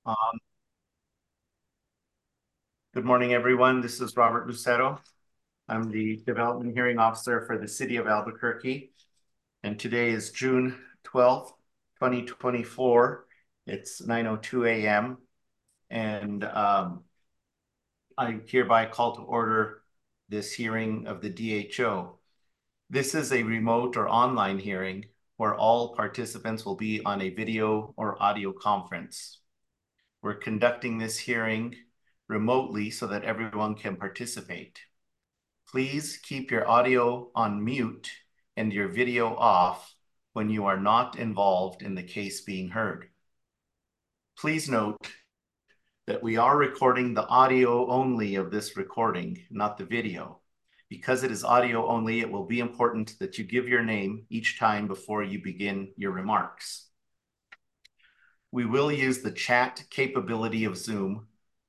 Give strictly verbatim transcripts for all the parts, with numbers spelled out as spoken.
Um, good morning, everyone. This is Robert Lucero. I'm the Development Hearing Officer for the City of Albuquerque. And today is June twelfth, twenty twenty-four. It's nine oh two a m And um, I hereby call to order this hearing of the D H O. This is a remote or online hearing where all participants will be on a video or audio conference. We're conducting this hearing remotely so that everyone can participate. Please keep your audio on mute and your video off when you are not involved in the case being heard. Please note that we are recording the audio only of this recording, not the video. Because it is audio only, it will be important that you give your name each time before you begin your remarks. We will use the chat capability of Zoom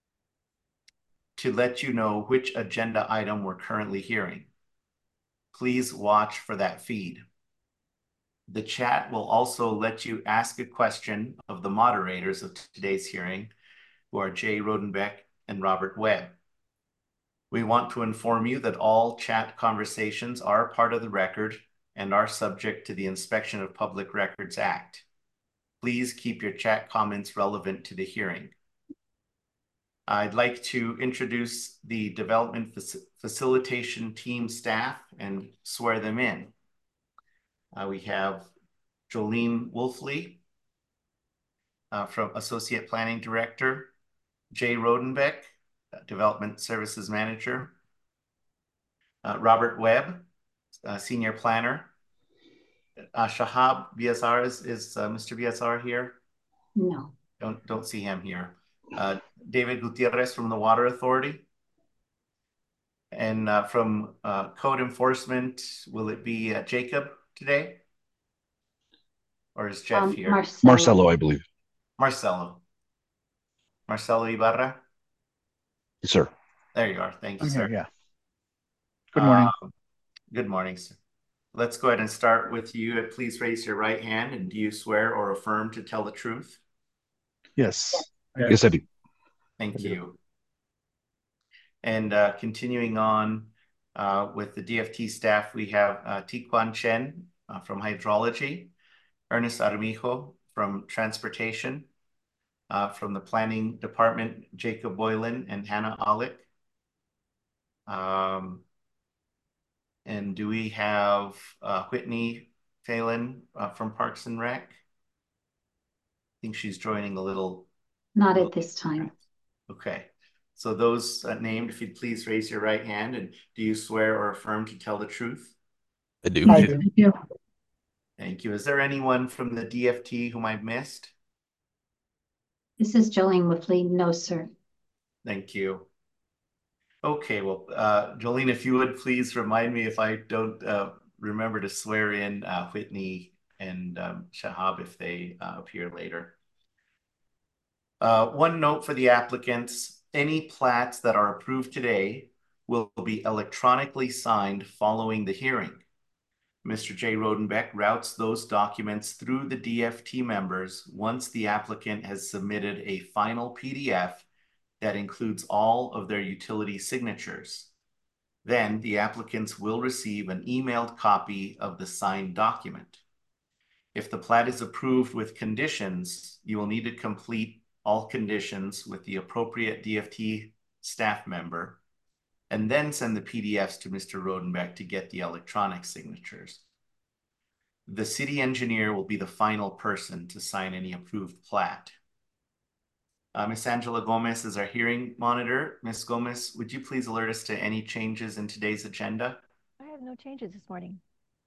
to let you know which agenda item we're currently hearing. Please watch for that feed. The chat will also let you ask a question of the moderators of today's hearing, who are Jay Rodenbeck and Robert Webb. We want to inform you that all chat conversations are part of the record and are subject to the Inspection of Public Records Act. Please keep your chat comments relevant to the hearing. I'd like to introduce the development fac facilitation team staff and swear them in. Uh, we have Jolene Wolfley uh, from Associate Planning Director, Jay Rodenbeck, uh, Development Services Manager, uh, Robert Webb, uh, Senior Planner. Uh, Shahab Biazar, is, is uh, Mister Biazar here? No. Don't, don't see him here. Uh, David Gutierrez from the Water Authority. And uh, from uh, Code Enforcement, will it be uh, Jacob today? Or is Jeff Um, here? Marcelo. Marcelo, I believe. Marcelo. Marcelo Ibarra? Yes, sir. There you are. Thank you, I'm sir. here, yeah. Good morning. Uh, good morning, sir. Let's go ahead and start with you. Please raise your right hand. And do you swear or affirm to tell the truth? Yes. Yes, I do. Thank I do. you. And uh, continuing on uh, with the D F T staff, we have uh, Tiquan Chen uh, from Hydrology, Ernest Armijo from Transportation, uh, from the Planning Department, Jacob Boylan and Hannah Olick. Um, and do we have uh, Whitney Phelan uh, from Parks and Rec? I think she's joining a little. Not a little at this time. Okay. So those uh, named, if you'd please raise your right hand, and do you swear or affirm to tell the truth? I do. I do. Thank you. Is there anyone from the D F T whom I've missed? This is Jolene Whiffley. No, sir. Thank you. Okay, well, uh, Jolene, if you would please remind me if I don't uh, remember to swear in uh, Whitney and um, Shahab if they uh, appear later. Uh, one note for the applicants, any plats that are approved today will be electronically signed following the hearing. Mister Jay Rodenbeck routes those documents through the D F T members once the applicant has submitted a final P D F that includes all of their utility signatures. Then the applicants will receive an emailed copy of the signed document. If the plat is approved with conditions, you will need to complete all conditions with the appropriate D F T staff member, and then send the P D Fs to Mister Rodenbeck to get the electronic signatures. The city engineer will be the final person to sign any approved plat. Uh, Miz Angela Gomez is our hearing monitor. Miz Gomez, would you please alert us to any changes in today's agenda? I have no changes this morning.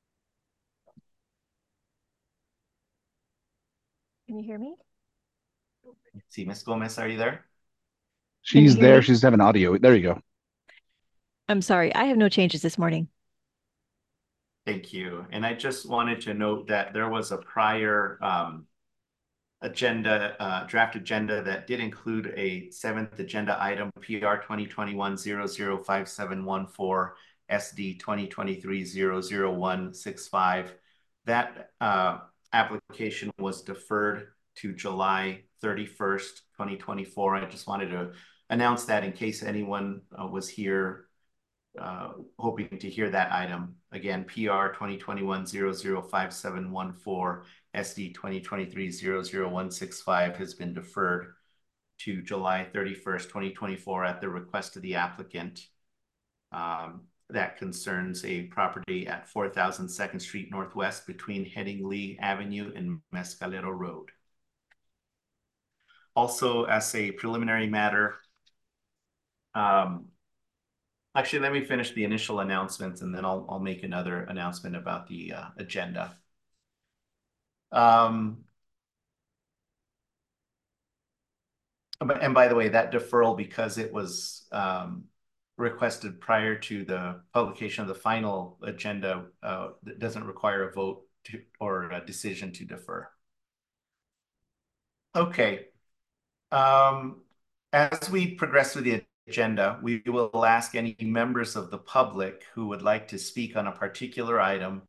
Can you hear me? Let's see, Miz Gomez, are you there? She's you hear there. me? She's having audio. There you go. I'm sorry. I have no changes this morning. Thank you. And I just wanted to note that there was a prior um, agenda, uh, draft agenda that did include a seventh agenda item, P R twenty twenty-one dash zero zero five seven one four, S D twenty twenty-three dash zero zero one six five. That uh, application was deferred to July thirty-first, twenty twenty-four. I just wanted to announce that in case anyone uh, was here uh, hoping to hear that item. Again, P R twenty twenty-one zero zero five seven one four, S D twenty twenty-three zero zero one six five has been deferred to July thirty-first, twenty twenty-four at the request of the applicant. Um, that concerns a property at four thousand second Street Northwest between Headingley Avenue and Mescalero Road. Also, as a preliminary matter, um, actually, let me finish the initial announcements and then I'll, I'll make another announcement about the uh, agenda. Um, and by the way, that deferral, because it was um, requested prior to the publication of the final agenda, uh, that doesn't require a vote to, or a decision to defer. Okay. Um, as we progress through the agenda, we will ask any members of the public who would like to speak on a particular item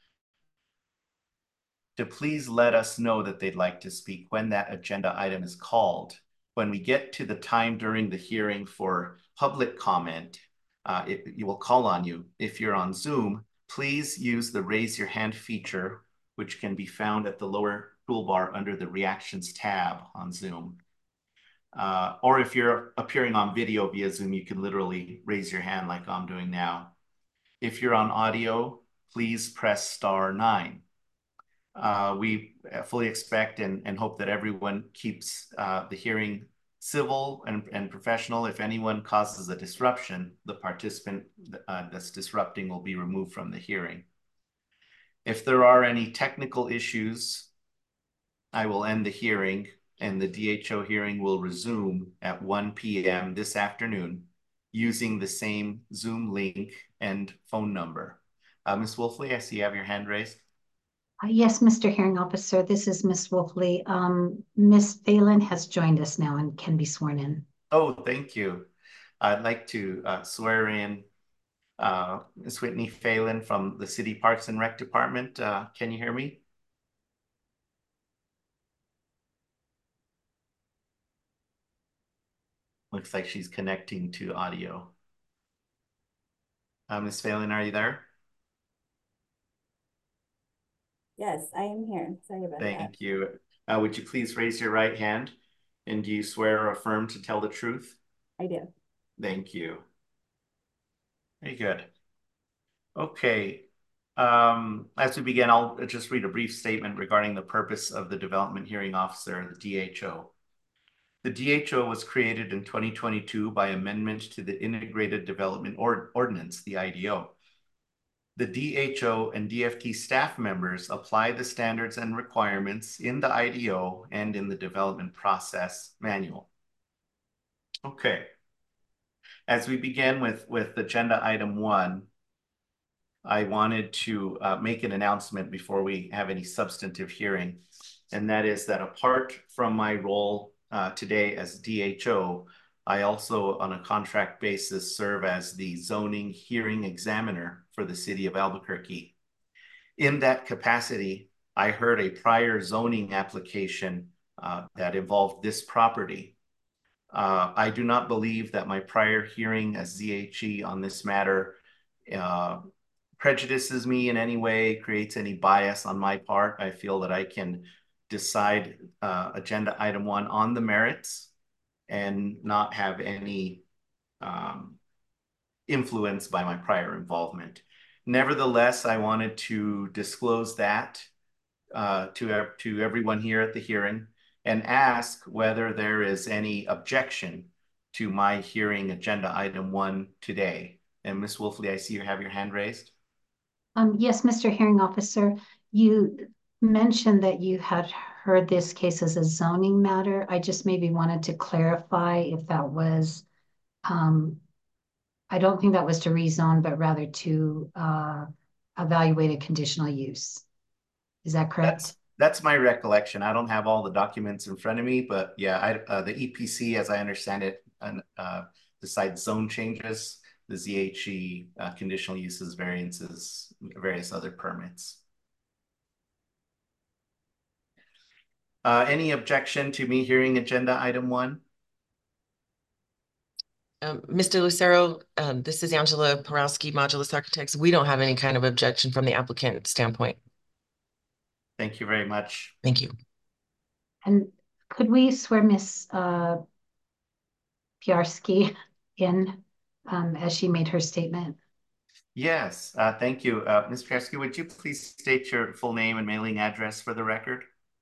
to please let us know that they'd like to speak when that agenda item is called. When we get to the time during the hearing for public comment, uh, it, it will call on you. If you're on Zoom, please use the raise your hand feature, which can be found at the lower toolbar under the reactions tab on Zoom. Uh, or if you're appearing on video via Zoom, you can literally raise your hand like I'm doing now. If you're on audio, please press star nine. Uh, we fully expect and, and hope that everyone keeps uh, the hearing civil and, and professional. If anyone causes a disruption, the participant uh, that's disrupting will be removed from the hearing. If there are any technical issues, I will end the hearing and the D H O hearing will resume at one P M this afternoon using the same Zoom link and phone number. Uh, Miz Wolfley, I see you have your hand raised. Uh, yes, Mister Hearing Officer, this is Miz Wolfley. Um, Miz Phelan has joined us now and can be sworn in. Oh, thank you. I'd like to uh, swear in uh, Miz Whitney Phelan from the City Parks and Rec Department. Uh, can you hear me? Looks like she's connecting to audio. Uh, Miz Phelan, are you there? Yes, I am here. Sorry about Thank that. Thank you. Uh, would you please raise your right hand? And do you swear or affirm to tell the truth? I do. Thank you. Very good. Okay. Um, as we begin, I'll just read a brief statement regarding the purpose of the Development Hearing Officer, the D H O. The D H O was created in twenty twenty-two by amendment to the Integrated Development Ord Ordinance, the I D O. The D H O and D F T staff members apply the standards and requirements in the I D O and in the development process manual. Okay. As we begin with, with agenda item one, I wanted to uh, make an announcement before we have any substantive hearing. And that is that apart from my role uh, today as D H O, I also, on a contract basis, serve as the zoning hearing examiner for the city of Albuquerque. In that capacity, I heard a prior zoning application uh, that involved this property. Uh, I do not believe that my prior hearing as Z H E on this matter uh, prejudices me in any way, creates any bias on my part. I feel that I can decide uh, agenda item one on the merits and not have any um, influence by my prior involvement. Nevertheless, I wanted to disclose that uh, to, to everyone here at the hearing and ask whether there is any objection to my hearing agenda item one today. And Miz Wolfley, I see you have your hand raised. Um, yes, Mister Hearing Officer, you mentioned that you had heard this case as a zoning matter. I just maybe wanted to clarify if that was, um, I don't think that was to rezone, but rather to uh, evaluate a conditional use. Is that correct? That's, that's my recollection. I don't have all the documents in front of me, but yeah, I, uh, the E P C, as I understand it, uh, decides zone changes, the Z H E uh, conditional uses, variances, various other permits. Uh, any objection to me hearing agenda item one? Um, Mister Lucero, um, this is Angela Porowski, Modulus Architects. We don't have any kind of objection from the applicant standpoint. Thank you very much. Thank you. And could we swear Miss uh, Piarski in um, as she made her statement? Yes, uh, thank you. Uh, Miz Piarski, would you please state your full name and mailing address for the record?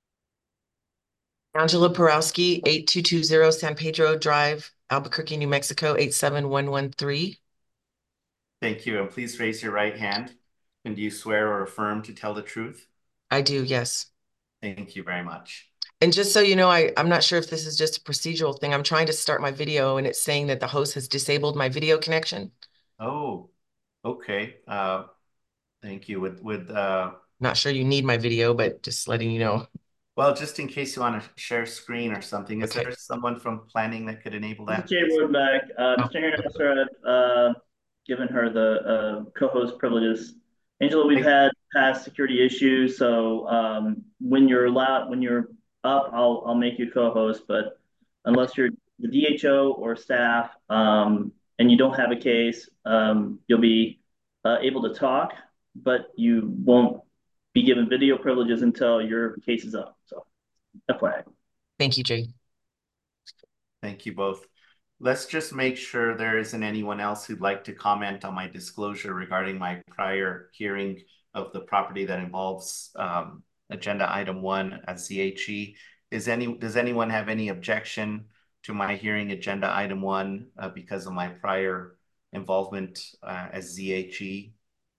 Angela Porowski, eight two two zero San Pedro Drive, Albuquerque, New Mexico, eight seven one one three. Thank you. And please raise your right hand. And do you swear or affirm to tell the truth? I do, yes. Thank you very much. And just so you know, I, I'm not sure if this is just a procedural thing. I'm trying to start my video and it's saying that the host has disabled my video connection. Oh, okay. Uh, thank you. With, with, uh, Not sure you need my video, but just letting you know. well, just in case you want to share screen or something, is Okay. there someone from planning that could enable that? Jay Rodenbach, uh, Mister Hearing Officer, I've uh, given her the uh, co-host privileges. Angela, we've had past security issues, so um, when you're allowed, when you're up, I'll I'll make you co-host. But unless you're the D H O or staff um, and you don't have a case, um, you'll be uh, able to talk, but you won't be given video privileges until your case is up. So, F Y I. Thank you, Jay. Thank you both. Let's just make sure there isn't anyone else who'd like to comment on my disclosure regarding my prior hearing of the property that involves um, agenda item one as Z H E. Is any, does anyone have any objection to my hearing agenda item one uh, because of my prior involvement uh, as Z H E?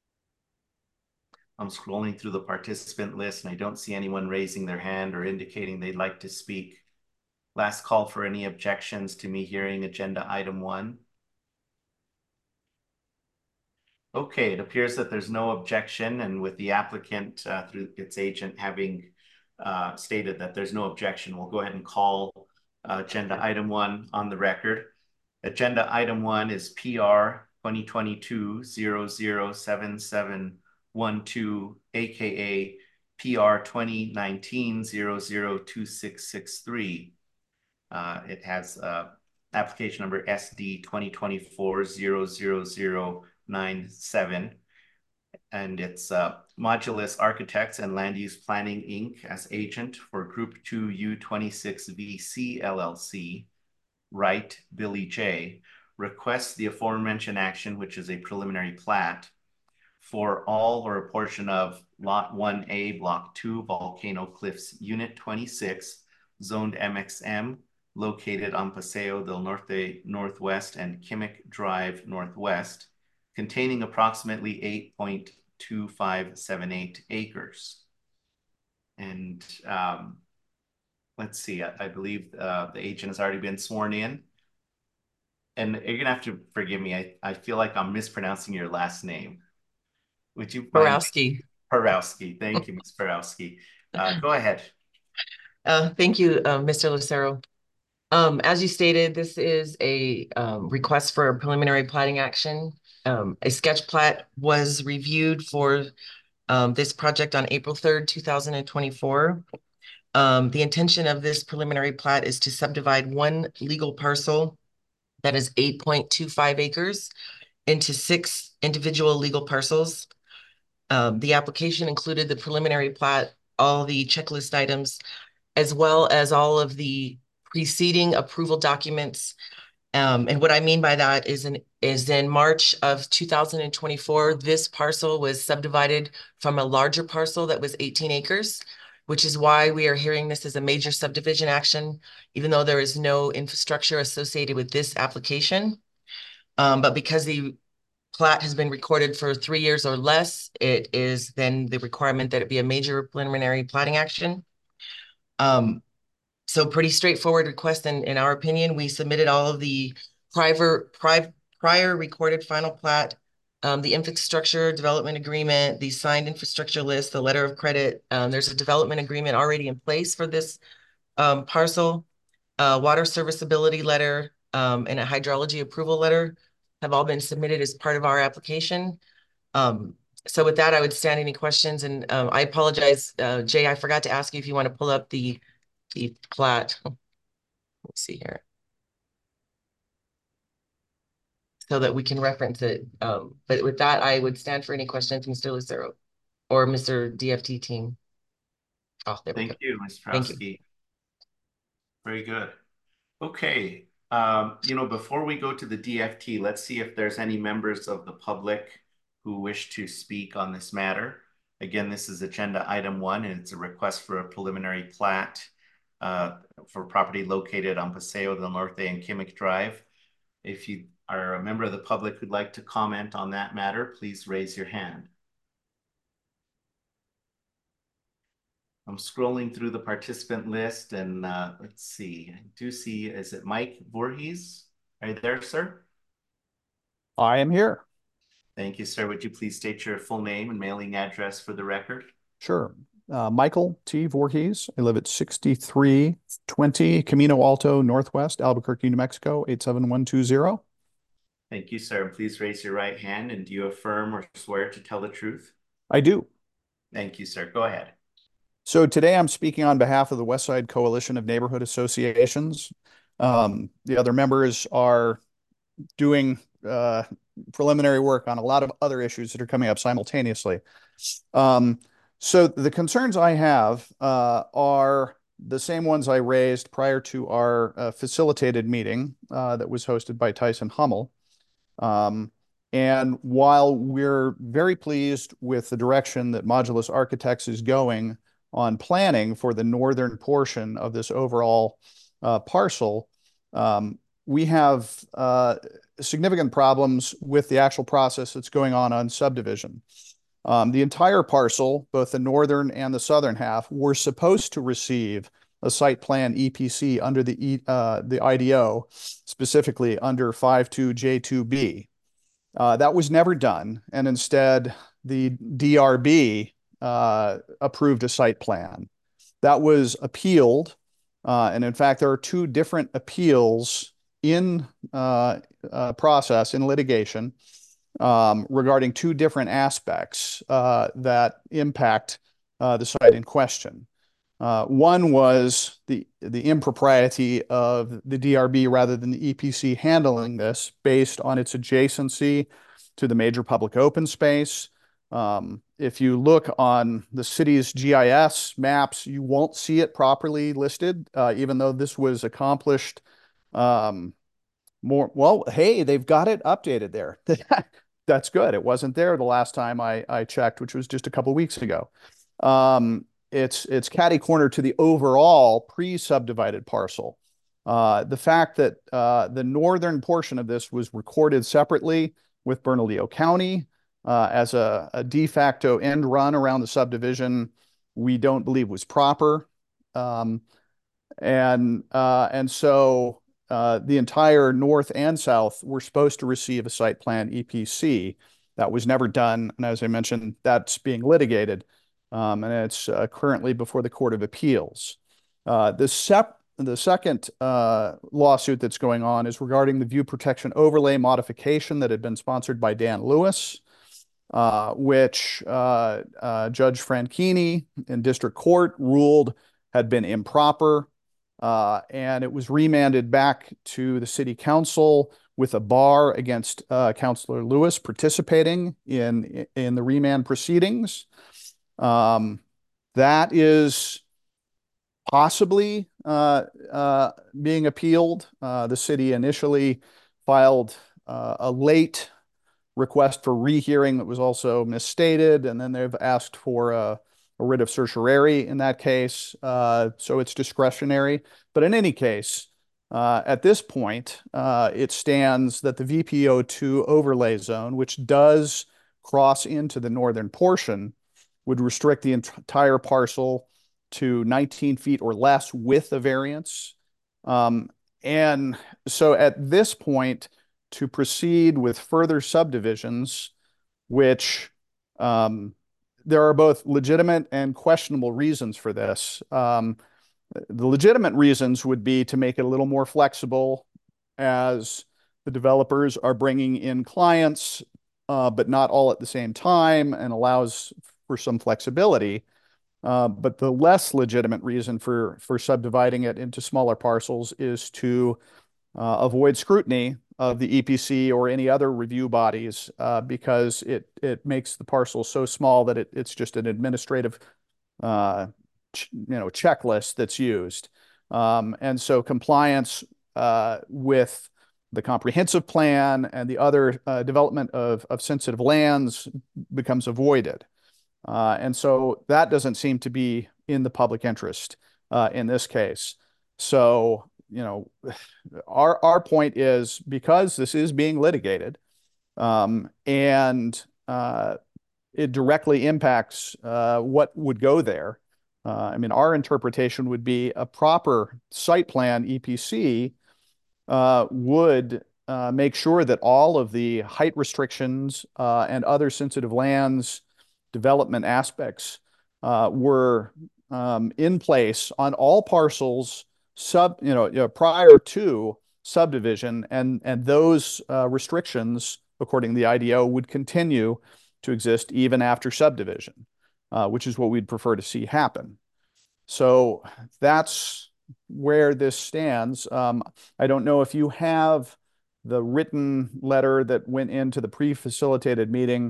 I'm scrolling through the participant list and I don't see anyone raising their hand or indicating they'd like to speak. Last call for any objections to me hearing agenda item one. Okay, it appears that there's no objection, and with the applicant uh, through its agent having uh, stated that there's no objection, we'll go ahead and call uh, agenda item one on the record. Agenda item one is P R twenty twenty-two dash zero zero seven seven one two, aka P R twenty nineteen dash zero zero two six six three. Uh, it has uh, application number S D twenty twenty-four dash zero zero zero nine seven. And it's uh, Modulus Architects and Land Use Planning, Incorporated as agent for Group two U twenty-six V C L L C. Wright Billy J. requests the aforementioned action, which is a preliminary plat, for all or a portion of Lot one A, Block two, Volcano Cliffs, Unit twenty-six, zoned M X M, located on Paseo del Norte Northwest and Kimmick Drive Northwest, containing approximately eight point two five seven eight acres. And um, let's see, I, I believe uh, the agent has already been sworn in. And you're gonna have to forgive me, I, I feel like I'm mispronouncing your last name. Would you? Porowski. Porowski, thank you, Miz Porowski. Uh, go ahead. Uh, thank you, uh, Mister Lucero. Um, as you stated, this is a um, request for a preliminary plating action. Um, a sketch plat was reviewed for um, this project on April third, two thousand twenty-four. Um, the intention of this preliminary plat is to subdivide one legal parcel that is eight point two five acres into six individual legal parcels. Um, the application included the preliminary plat, all the checklist items, as well as all of the preceding approval documents. Um, and what I mean by that is in, is in March of two thousand twenty-four, this parcel was subdivided from a larger parcel that was eighteen acres, which is why we are hearing this as a major subdivision action, even though there is no infrastructure associated with this application. Um, but because the plat has been recorded for three years or less, it is then the requirement that it be a major preliminary plating action. Um, so pretty straightforward request in, in our opinion. We submitted all of the prior, prior, prior recorded final plat, um, the infrastructure development agreement, the signed infrastructure list, the letter of credit. Um, there's a development agreement already in place for this um, parcel, uh, water serviceability letter, um, and a hydrology approval letter have all been submitted as part of our application. Um, so with that, I would stand any questions. And um, I apologize, uh, Jay, I forgot to ask you if you want to pull up the the plat. Let's see here. So that we can reference it. Um, but with that, I would stand for any questions, Mister Lucero or Mister D F T team. Oh, there we go. Thank you, Miz Thank you. Prowski. Very good. Okay, um, you know, before we go to the D F T, let's see if there's any members of the public who wish to speak on this matter. Again, this is agenda item one, and it's a request for a preliminary plat uh, for property located on Paseo del Norte and Kimmick Drive. If you are a member of the public who'd like to comment on that matter, please raise your hand. I'm scrolling through the participant list, and uh, let's see. I do see, is it Mike Voorhees? Are you there, sir? I am here. Thank you, sir. Would you please state your full name and mailing address for the record? Sure. Uh, Michael T. Voorhees. I live at sixty-three twenty Camino Alto Northwest, Albuquerque, New Mexico, eight seven one two zero. Thank you, sir. Please raise your right hand. And do you affirm or swear to tell the truth? I do. Thank you, sir. Go ahead. So today I'm speaking on behalf of the West Side Coalition of Neighborhood Associations. Um, the other members are doing uh, preliminary work on a lot of other issues that are coming up simultaneously. Um, so the concerns I have uh, are the same ones I raised prior to our uh, facilitated meeting uh, that was hosted by Tyson Hummel. Um, and while we're very pleased with the direction that Modulus Architects is going on planning for the northern portion of this overall uh, parcel, um, we have uh, significant problems with the actual process that's going on on subdivision. Um, the entire parcel, both the northern and the southern half, were supposed to receive a site plan E P C under the, e, uh, the I D O, specifically under five two J two B. Uh, that was never done, and instead the D R B uh, approved a site plan. That was appealed, uh, and in fact, there are two different appeals in uh, uh, process, in litigation, um, regarding two different aspects uh, that impact uh, the site in question. Uh, one was the, the impropriety of the D R B rather than the E P C handling this based on its adjacency to the major public open space. Um, if you look on the city's G I S maps, you won't see it properly listed, uh, even though this was accomplished um, more. Well, hey, they've got it updated there. That's good. It wasn't there the last time I, I checked, which was just a couple weeks ago. Um, it's it's catty corner to the overall pre-subdivided parcel. Uh, the fact that uh, the northern portion of this was recorded separately with Bernalillo County uh, as a, a de facto end run around the subdivision, we don't believe was proper. Um, and, uh, and so uh, the entire north and south were supposed to receive a site plan E P C. That was never done. And as I mentioned, that's being litigated. Um, and it's uh, currently before the Court of Appeals. Uh, the, sep the second uh, lawsuit that's going on is regarding the view protection overlay modification that had been sponsored by Dan Lewis, uh, which uh, uh, Judge Franchini in district court ruled had been improper, uh, and it was remanded back to the city council with a bar against uh, Councilor Lewis participating in, in the remand proceedings. Um, that is possibly uh, uh, being appealed. Uh, the city initially filed uh, a late request for rehearing that was also misstated, and then they've asked for a, a writ of certiorari in that case, uh, so it's discretionary. But in any case, uh, at this point, uh, it stands that the V P O two overlay zone, which does cross into the northern portion, would restrict the entire parcel to nineteen feet or less with a variance. Um, and so at this point, to proceed with further subdivisions, which um, there are both legitimate and questionable reasons for this. Um, the legitimate reasons would be to make it a little more flexible as the developers are bringing in clients, uh, but not all at the same time, and allows for some flexibility. Uh, but the less legitimate reason for, for subdividing it into smaller parcels is to uh, avoid scrutiny of the E P C or any other review bodies uh, because it, it makes the parcel so small that it, it's just an administrative uh, you know, checklist that's used. Um, and so compliance uh, with the comprehensive plan and the other uh, development of, of sensitive lands becomes avoided. Uh, and so that doesn't seem to be in the public interest uh, in this case. So, you know, our, our point is because this is being litigated um, and uh, it directly impacts uh, what would go there. Uh, I mean, our interpretation would be a proper site plan E P C uh, would uh, make sure that all of the height restrictions uh, and other sensitive lands development aspects uh, were um, in place on all parcels sub, you know, you know prior to subdivision, and and those uh, restrictions, according to the I D O, would continue to exist even after subdivision, uh, which is what we'd prefer to see happen. So that's where this stands. Um, I don't know if you have the written letter that went into the pre-facilitated meeting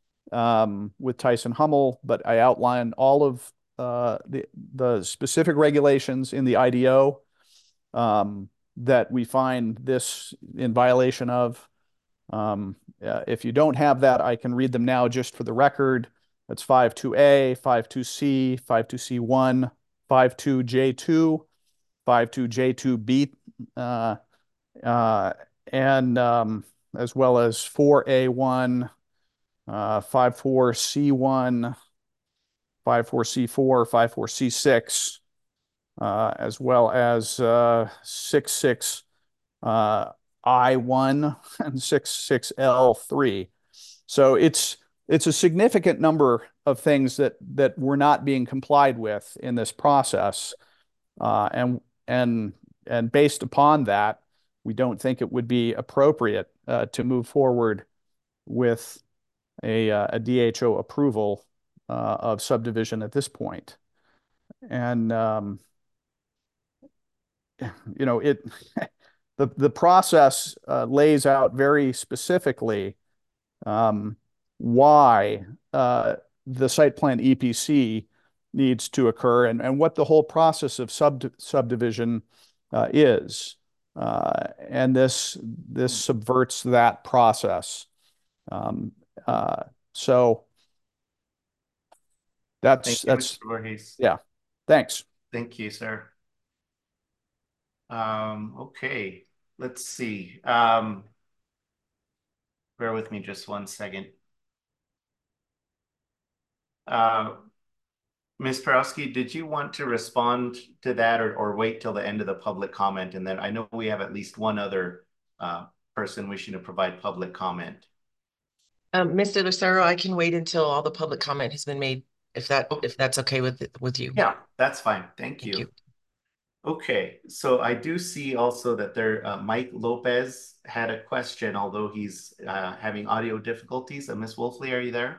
um, with Tyson Hummel, but I outlined all of uh, the, the specific regulations in the I D O um, that we find this in violation of. Um, uh, if you don't have that, I can read them now just for the record. That's five two A, five two C, five two C one, five two J two, five two J two B, uh, uh, and um, as well as four A one, uh, five four C one, five four C four, five four C six, uh, as well as uh, six six uh, I one and six six L three. So it's it's a significant number of things that that were not being complied with in this process, uh, and and and based upon that, we don't think it would be appropriate uh, to move forward with a, uh, a D H O approval uh, of subdivision at this point. And um, you know, it the the process uh, lays out very specifically um, why uh, the site plan E P C needs to occur and, and what the whole process of sub subdivision uh, is. Uh, and this this subverts that process. Um, uh, so that's Thank you, that's Mister Voorhees. yeah. Thanks. Thank you, sir. Um, okay, let's see. Um, bear with me just one second. Uh, Miz Perowski, did you want to respond to that or, or wait till the end of the public comment? And then I know we have at least one other uh, person wishing to provide public comment. Um, Mister Lucero, I can wait until all the public comment has been made, if that if that's okay with with you. Yeah, that's fine. Thank, Thank you. you. Okay, so I do see also that there, uh, Mike Lopez had a question, although he's uh, having audio difficulties. Uh, Miz Wolfley, are you there?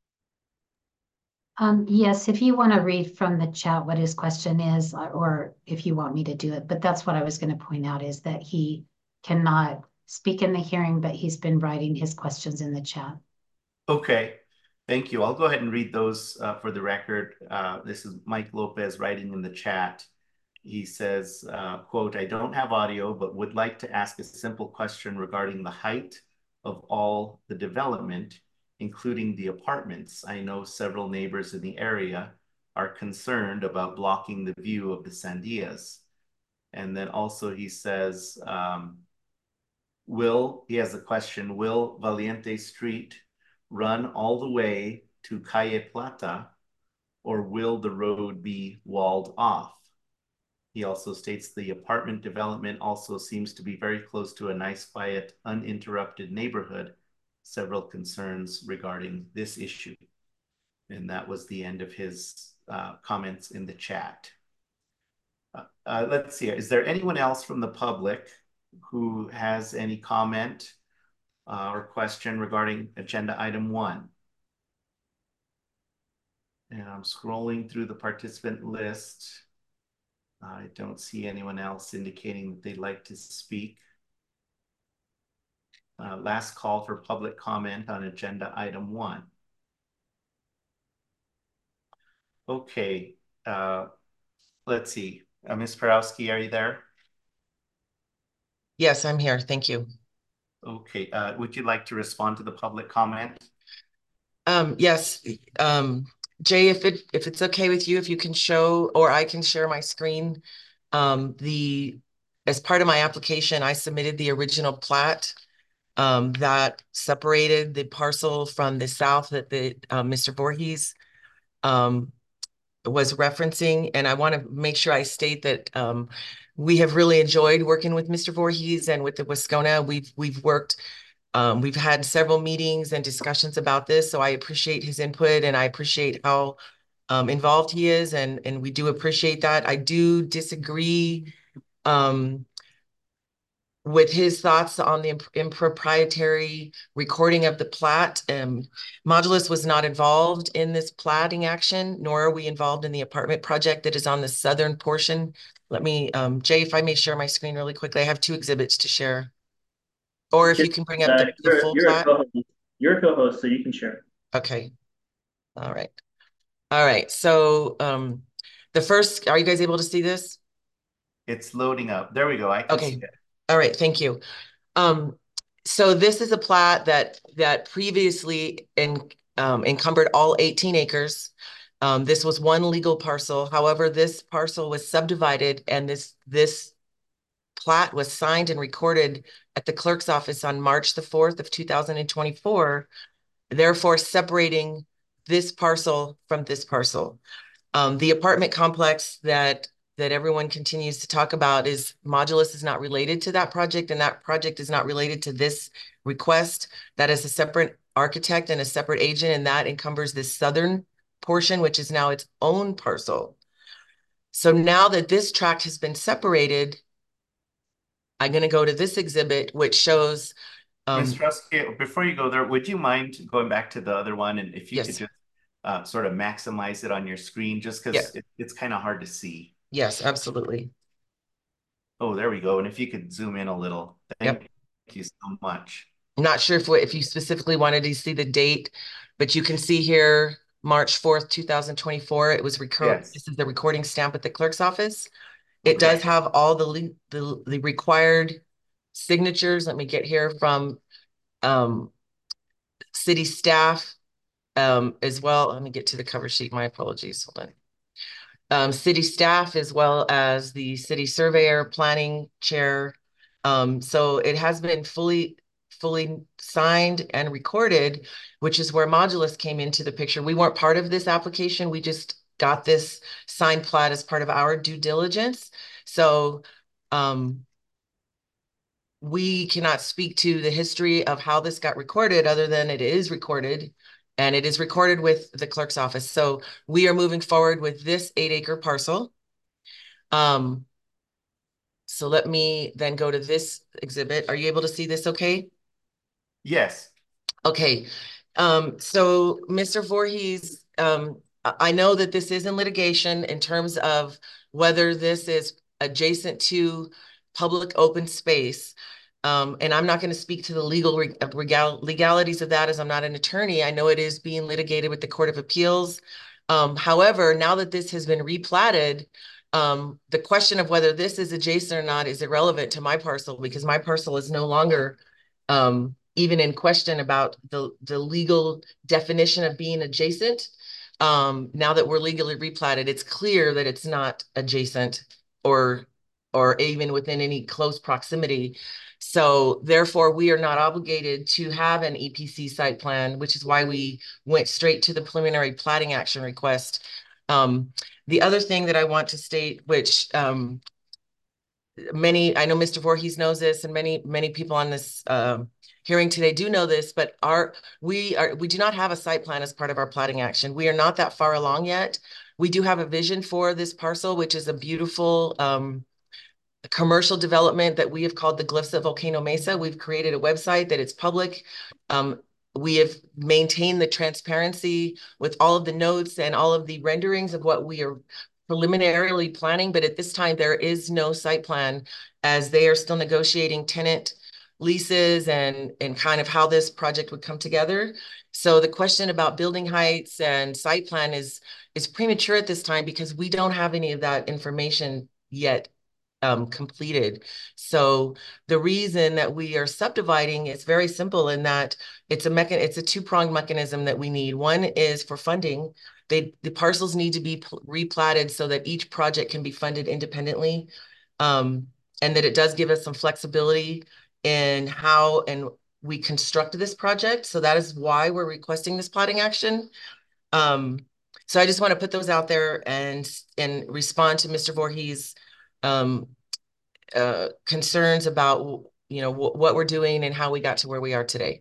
Um, yes, if you want to read from the chat what his question is, or if you want me to do it, but that's what I was going to point out is that he cannot speak in the hearing, but he's been writing his questions in the chat. Okay, thank you. I'll go ahead and read those uh, for the record. Uh, this is Mike Lopez writing in the chat. He says, uh, quote, I don't have audio, but would like to ask a simple question regarding the height of all the development, including the apartments. I know several neighbors in the area are concerned about blocking the view of the Sandias. And then also he says, um, will, he has a question, will Valiente Street run all the way to Calle Plata, or will the road be walled off? He also states the apartment development also seems to be very close to a nice, quiet, uninterrupted neighborhood. Several concerns regarding this issue. And that was the end of his uh, comments in the chat. Uh, uh, let's see, is there anyone else from the public who has any comment uh, or question regarding agenda item one? And I'm scrolling through the participant list. I don't see anyone else indicating that they'd like to speak. Uh, last call for public comment on agenda item one. Okay, uh, let's see. Uh, Miz Perowski, are you there? Yes, I'm here. Thank you. Okay, uh, would you like to respond to the public comment? Um, yes, um, Jay, if it if it's okay with you, if you can show, or I can share my screen. Um, the as part of my application, I submitted the original plat um, that separated the parcel from the south that the uh, Mister Voorhees um, was referencing, and I want to make sure I state that um, we have really enjoyed working with Mister Voorhees and with the Wascona. We've we've worked. Um, we've had several meetings and discussions about this, so I appreciate his input and I appreciate how um, involved he is, and, and we do appreciate that. I do disagree um, with his thoughts on the imp improprietary recording of the plat. Um, Modulus was not involved in this platting action, nor are we involved in the apartment project that is on the southern portion. Let me, um, Jay, if I may share my screen really quickly, I have two exhibits to share. Or if you can bring up Uh, the, the you're, full you're a plat. co-host. You're a co-host, so you can share. Okay. All right. All right. So um, the first, are you guys able to see this? It's loading up. There we go. I can see Okay. it. All right. Thank you. Um, so this is a plat that that previously en, um, encumbered all eighteen acres. Um, this was one legal parcel. However, this parcel was subdivided, and this this plat was signed and recorded at the clerk's office on March the fourth of two thousand twenty-four, therefore separating this parcel from this parcel. Um, the apartment complex that that everyone continues to talk about is Modulus is not related to that project, and that project is not related to this request. That is a separate architect and a separate agent, and that encumbers this southern portion, which is now its own parcel. So now that this tract has been separated, I'm going to go to this exhibit, which shows. Um, Miz Rusky, before you go there, would you mind going back to the other one, and if you yes. could just uh, sort of maximize it on your screen, just because yes. it, it's kind of hard to see. Yes, absolutely. Oh, there we go. And if you could zoom in a little, thank Yep. you so much. I'm not sure if if you specifically wanted to see the date, but you can see here March fourth, two thousand twenty-four. It was record. Yes. This is the recording stamp at the clerk's office. It Okay. does have all the the the required signatures. Let me get here from um, city staff um, as well. Let me get to the cover sheet. My apologies. Hold on. Um, city staff as well as the city surveyor, planning chair. Um, so it has been fully fully signed and recorded, which is where Modulus came into the picture. We weren't part of this application. We just got this signed plat as part of our due diligence. So um, we cannot speak to the history of how this got recorded other than it is recorded, and it is recorded with the clerk's office. So we are moving forward with this eight acre parcel. Um, so let me then go to this exhibit. Are you able to see this okay? Yes. Okay. Um, so Mister Voorhees, um, I know that this is in litigation in terms of whether this is adjacent to public open space. Um, and I'm not going to speak to the legal regal legalities of that, as I'm not an attorney. I know it is being litigated with the Court of Appeals. Um, however, now that this has been replatted, um, the question of whether this is adjacent or not is irrelevant to my parcel, because my parcel is no longer um, even in question about the, the legal definition of being adjacent. Um, now that we're legally replatted, it's clear that it's not adjacent or, or even within any close proximity. So therefore, we are not obligated to have an E P C site plan, which is why we went straight to the preliminary platting action request. Um, the other thing that I want to state, which um, many, I know Mister Voorhees knows this, and many, many people on this uh, hearing today do know this, but our we are we do not have a site plan as part of our platting action. We are not that far along yet. We do have a vision for this parcel, which is a beautiful um, commercial development that we have called the Glyphs of Volcano Mesa. We've created a website that it's public. Um, we have maintained the transparency with all of the notes and all of the renderings of what we are preliminarily planning, but at this time there is no site plan as they are still negotiating tenant leases and, and kind of how this project would come together. So the question about building heights and site plan is, is premature at this time because we don't have any of that information yet um, completed. So the reason that we are subdividing is very simple in that it's a mechan it's a two-pronged mechanism that we need. One is for funding. They, the parcels need to be replatted so that each project can be funded independently, um, and that it does give us some flexibility in how and we construct this project. So that is why we're requesting this plotting action. Um, so I just want to put those out there and and respond to Mister Voorhees' um, uh, concerns about, you know, what we're doing and how we got to where we are today.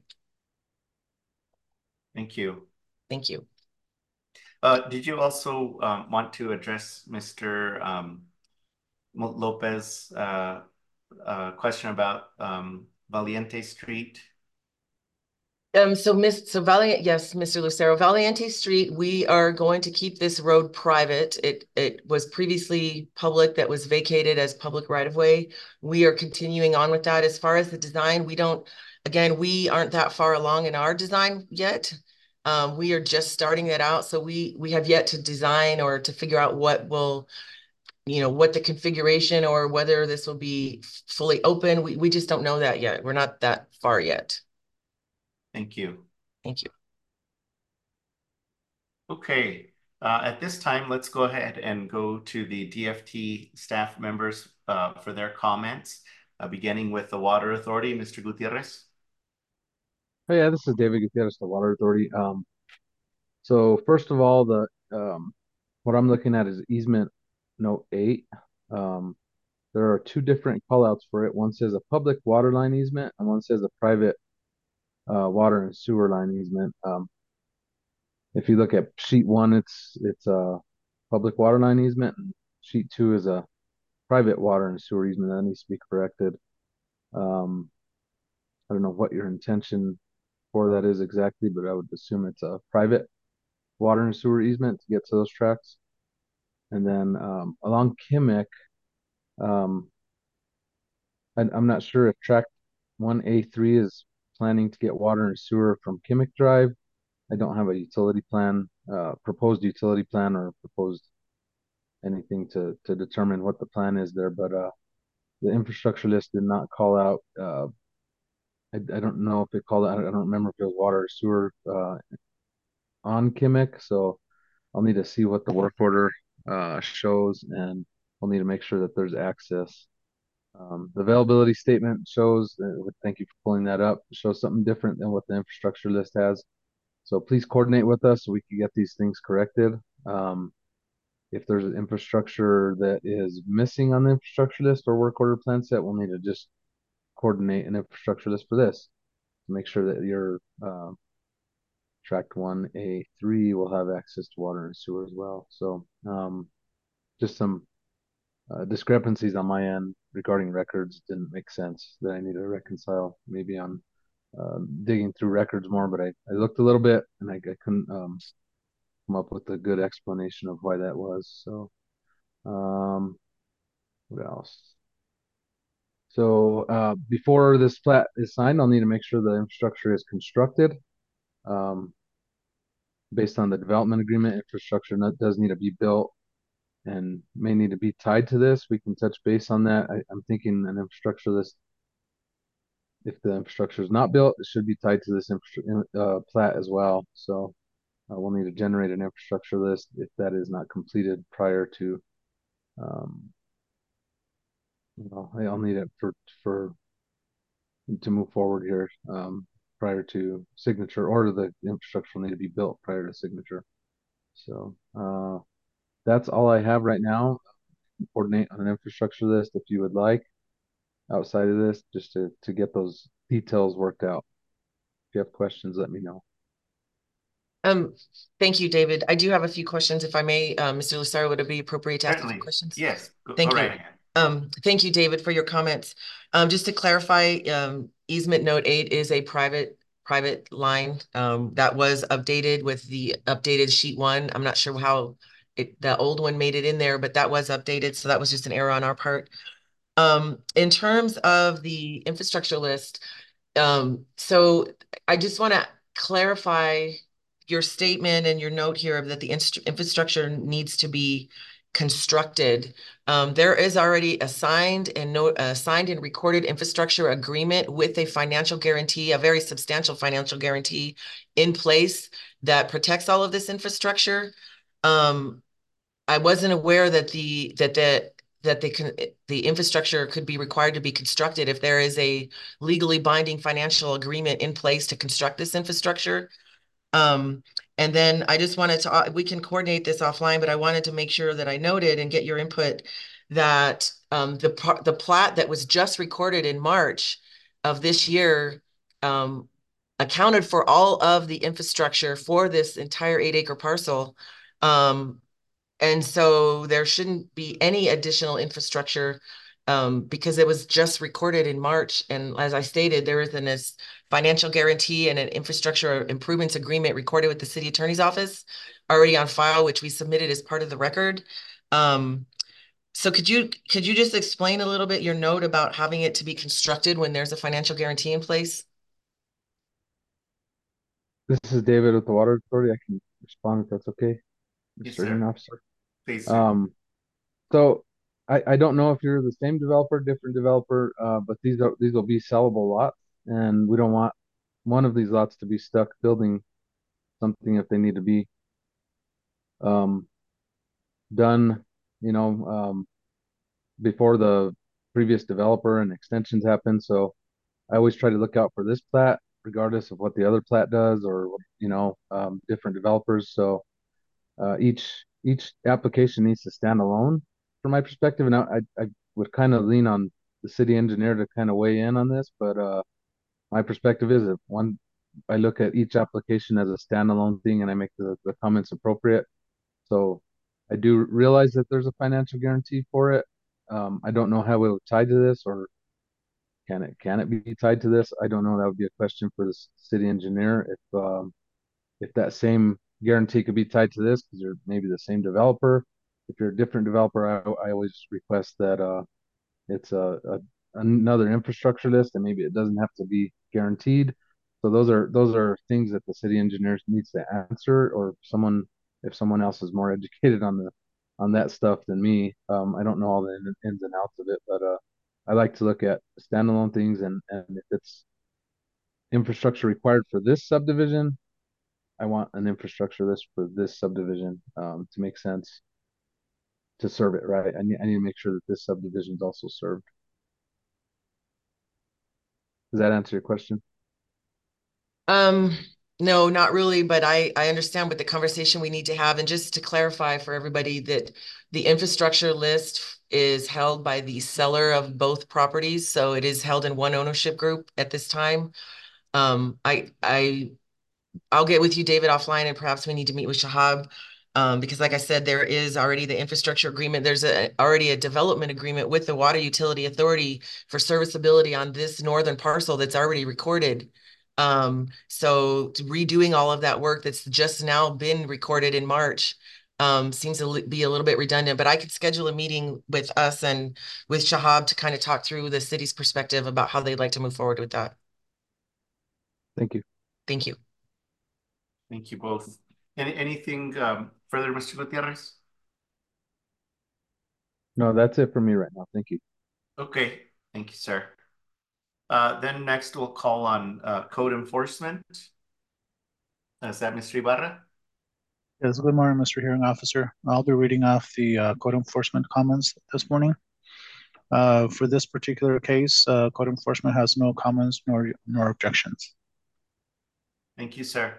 Thank you. Thank you. Uh, did you also um, want to address Mister Um, Lopez' uh, uh, question about um, Valiente Street? Um, so Miss, so Valiant, yes, Mister Lucero, Valiente Street, we are going to keep this road private. It it was previously public, that was vacated as public right of way. We are continuing on with that. As far as the design, we don't, again, we aren't that far along in our design yet. Um, we are just starting that out. So we we have yet to design or to figure out what will, you know, what the configuration or whether this will be fully open. We, we just don't know that yet. We're not that far yet. Thank you. Thank you. Okay, uh, at this time, let's go ahead and go to the D F T staff members uh, for their comments, uh, beginning with the Water Authority, Mister Gutierrez. Oh yeah, this is David Gutierrez, the Water Authority. Um, so first of all, the um, what I'm looking at is easement note eight. Um, there are two different callouts for it. One says a public water line easement, and one says a private uh, water and sewer line easement. Um, if you look at sheet one, it's it's a public water line easement, and sheet two is a private water and sewer easement. That needs to be corrected. Um, I don't know what your intention for that is exactly, but I would assume it's a private water and sewer easement to get to those tracks. And then um, along Kimmick, um, I, I'm not sure if track one A three is planning to get water and sewer from Kimmick Drive. I don't have a utility plan, uh, proposed utility plan or proposed anything to, to determine what the plan is there, but uh, the infrastructure list did not call out, uh, I, I don't know if it called out, I don't remember if it was water or sewer uh, on Kimmick, so I'll need to see what the work order uh, shows, and I'll need to make sure that there's access. Um, the availability statement shows, uh, thank you for pulling that up, shows something different than what the infrastructure list has. So please coordinate with us so we can get these things corrected. Um, if there's an infrastructure that is missing on the infrastructure list or work order plan set, we'll need to just coordinate an infrastructure list for this to make sure that your uh, tract one A three will have access to water and sewer as well. So um, just some uh, discrepancies on my end regarding records didn't make sense that I need to reconcile maybe on uh, digging through records more, but I, I looked a little bit and I, I couldn't um, come up with a good explanation of why that was. So um, what else? So uh, before this plat is signed, I'll need to make sure the infrastructure is constructed. Um, based on the development agreement, infrastructure does need to be built and may need to be tied to this. We can touch base on that. I, I'm thinking an infrastructure list, if the infrastructure is not built, it should be tied to this uh, plat as well. So uh, we'll need to generate an infrastructure list if that is not completed prior to, um, you know, I'll need it for, for, to move forward here um, prior to signature, or the infrastructure will need to be built prior to signature. So uh, that's all I have right now. Coordinate on an infrastructure list if you would like outside of this, just to, to get those details worked out. If you have questions, let me know. Um, thank you, David. I do have a few questions, if I may. Uh, Mister Lucero, would it be appropriate to ask a few questions? Yes, go, thank go you. right ahead. Um, thank you, David, for your comments. Um, just to clarify, um, easement note eight is a private private line. Um, that was updated with the updated sheet one. I'm not sure how it, the old one made it in there, but that was updated. So that was just an error on our part. Um, in terms of the infrastructure list, um, so I just want to clarify your statement and your note here that the infrastructure needs to be constructed. Um, there is already a signed and note, a signed and recorded infrastructure agreement with a financial guarantee, a very substantial financial guarantee in place that protects all of this infrastructure. Um, I wasn't aware that the that the that the can the infrastructure could be required to be constructed if there is a legally binding financial agreement in place to construct this infrastructure. Um, and then I just wanted to, uh, we can coordinate this offline, but I wanted to make sure that I noted and get your input that um, the the plat that was just recorded in March of this year um, accounted for all of the infrastructure for this entire eight acre parcel. Um, and so there shouldn't be any additional infrastructure um, because it was just recorded in March. And as I stated, there is an is financial guarantee and an infrastructure improvements agreement recorded with the city attorney's office already on file, which we submitted as part of the record. Um, so could you could you just explain a little bit your note about having it to be constructed when there's a financial guarantee in place? This is David with the Water Authority. I can respond if that's okay, Yes, Mister sir. Hearing Officer. Please. Sir. Um, so I, I don't know if you're the same developer, different developer, uh, but these are these will be sellable lots, and we don't want one of these lots to be stuck building something if they need to be um, done, you know, um, before the previous developer and extensions happen. So I always try to look out for this plat, regardless of what the other plat does, or you know, um, different developers. So uh, each each application needs to stand alone, from my perspective. And I I would kind of lean on the city engineer to kind of weigh in on this, but uh, my perspective is that one, I look at each application as a standalone thing, and I make the, the comments appropriate. So I do realize that there's a financial guarantee for it. Um, I don't know how it would tie to this, or can it can it be tied to this? I don't know. That would be a question for the city engineer. If um, if that same guarantee could be tied to this, because you're maybe the same developer. If you're a different developer, I, I always request that uh, it's a, a another infrastructure list, and maybe it doesn't have to be guaranteed. So those are those are things that the city engineers needs to answer, or someone, if someone else is more educated on the on that stuff than me. Um, I don't know all the ins and outs of it, but uh, I like to look at standalone things, and and if it's infrastructure required for this subdivision, I want an infrastructure list for this subdivision um, to make sense to serve it right. I need I need to make sure that this subdivision is also served. Does that answer your question? Um, no, not really, but I, I understand what the conversation we need to have. And just to clarify for everybody that the infrastructure list is held by the seller of both properties. So it is held in one ownership group at this time. Um, I, I, I'll get with you, David, offline, and perhaps we need to meet with Shahab. Um, because like I said, there is already the infrastructure agreement. There's a, already a development agreement with the Water Utility Authority for serviceability on this northern parcel that's already recorded. Um, so redoing all of that work that's just now been recorded in March um, seems to be a little bit redundant, but I could schedule a meeting with us and with Shahab to kind of talk through the city's perspective about how they'd like to move forward with that. Thank you. Thank you. Thank you both. Any, anything um, further, Mister Gutierrez? No, that's it for me right now. Thank you. Okay, thank you, sir. Uh, then next we'll call on uh, code enforcement. Is that Mister Ibarra? Yes, good morning, Mister Hearing Officer. I'll be reading off the uh, code enforcement comments this morning. Uh, for this particular case, uh, code enforcement has no comments nor nor objections. Thank you, sir.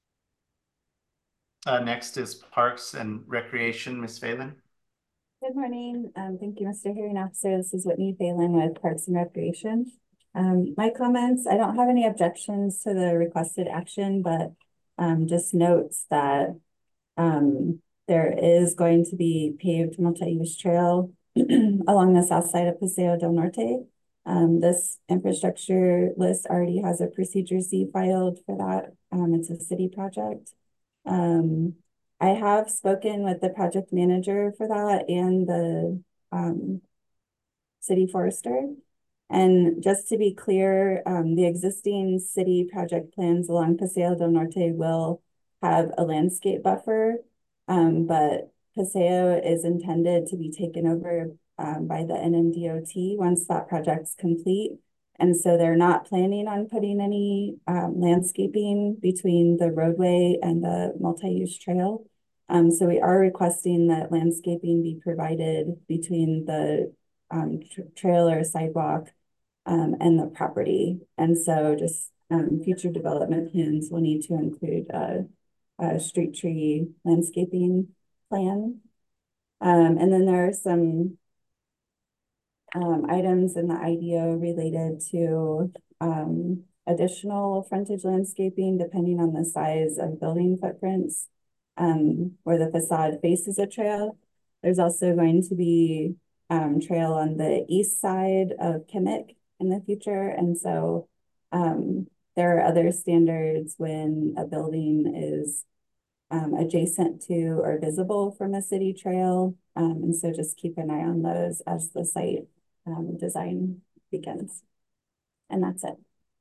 Uh, next is Parks and Recreation, Miz Phelan. Good morning. Um, thank you, Mister Hearing Officer. This is Whitney Phelan with Parks and Recreation. Um, my comments, I don't have any objections to the requested action, but um, just notes that um, there is going to be paved multi-use trail along the south side of Paseo del Norte. Um, this infrastructure list already has a procedure C filed for that. Um, it's a city project. Um, I have spoken with the project manager for that and the um, city forester. And just to be clear, um, the existing city project plans along Paseo del Norte will have a landscape buffer, um, but Paseo is intended to be taken over um, by the N M D O T once that project's complete. And so they're not planning on putting any um, landscaping between the roadway and the multi-use trail. Um, so we are requesting that landscaping be provided between the um, tra trail or sidewalk um, and the property. And so just um, future development plans will need to include a, a street tree landscaping plan. Um, and then there are some um, items in the I D O related to um, additional frontage landscaping depending on the size of building footprints um, where the facade faces a trail. There's also going to be um, trail on the east side of Kimmick in the future. And so um, there are other standards when a building is um, adjacent to or visible from a city trail. Um, and so just keep an eye on those as the site um, design begins. And that's it.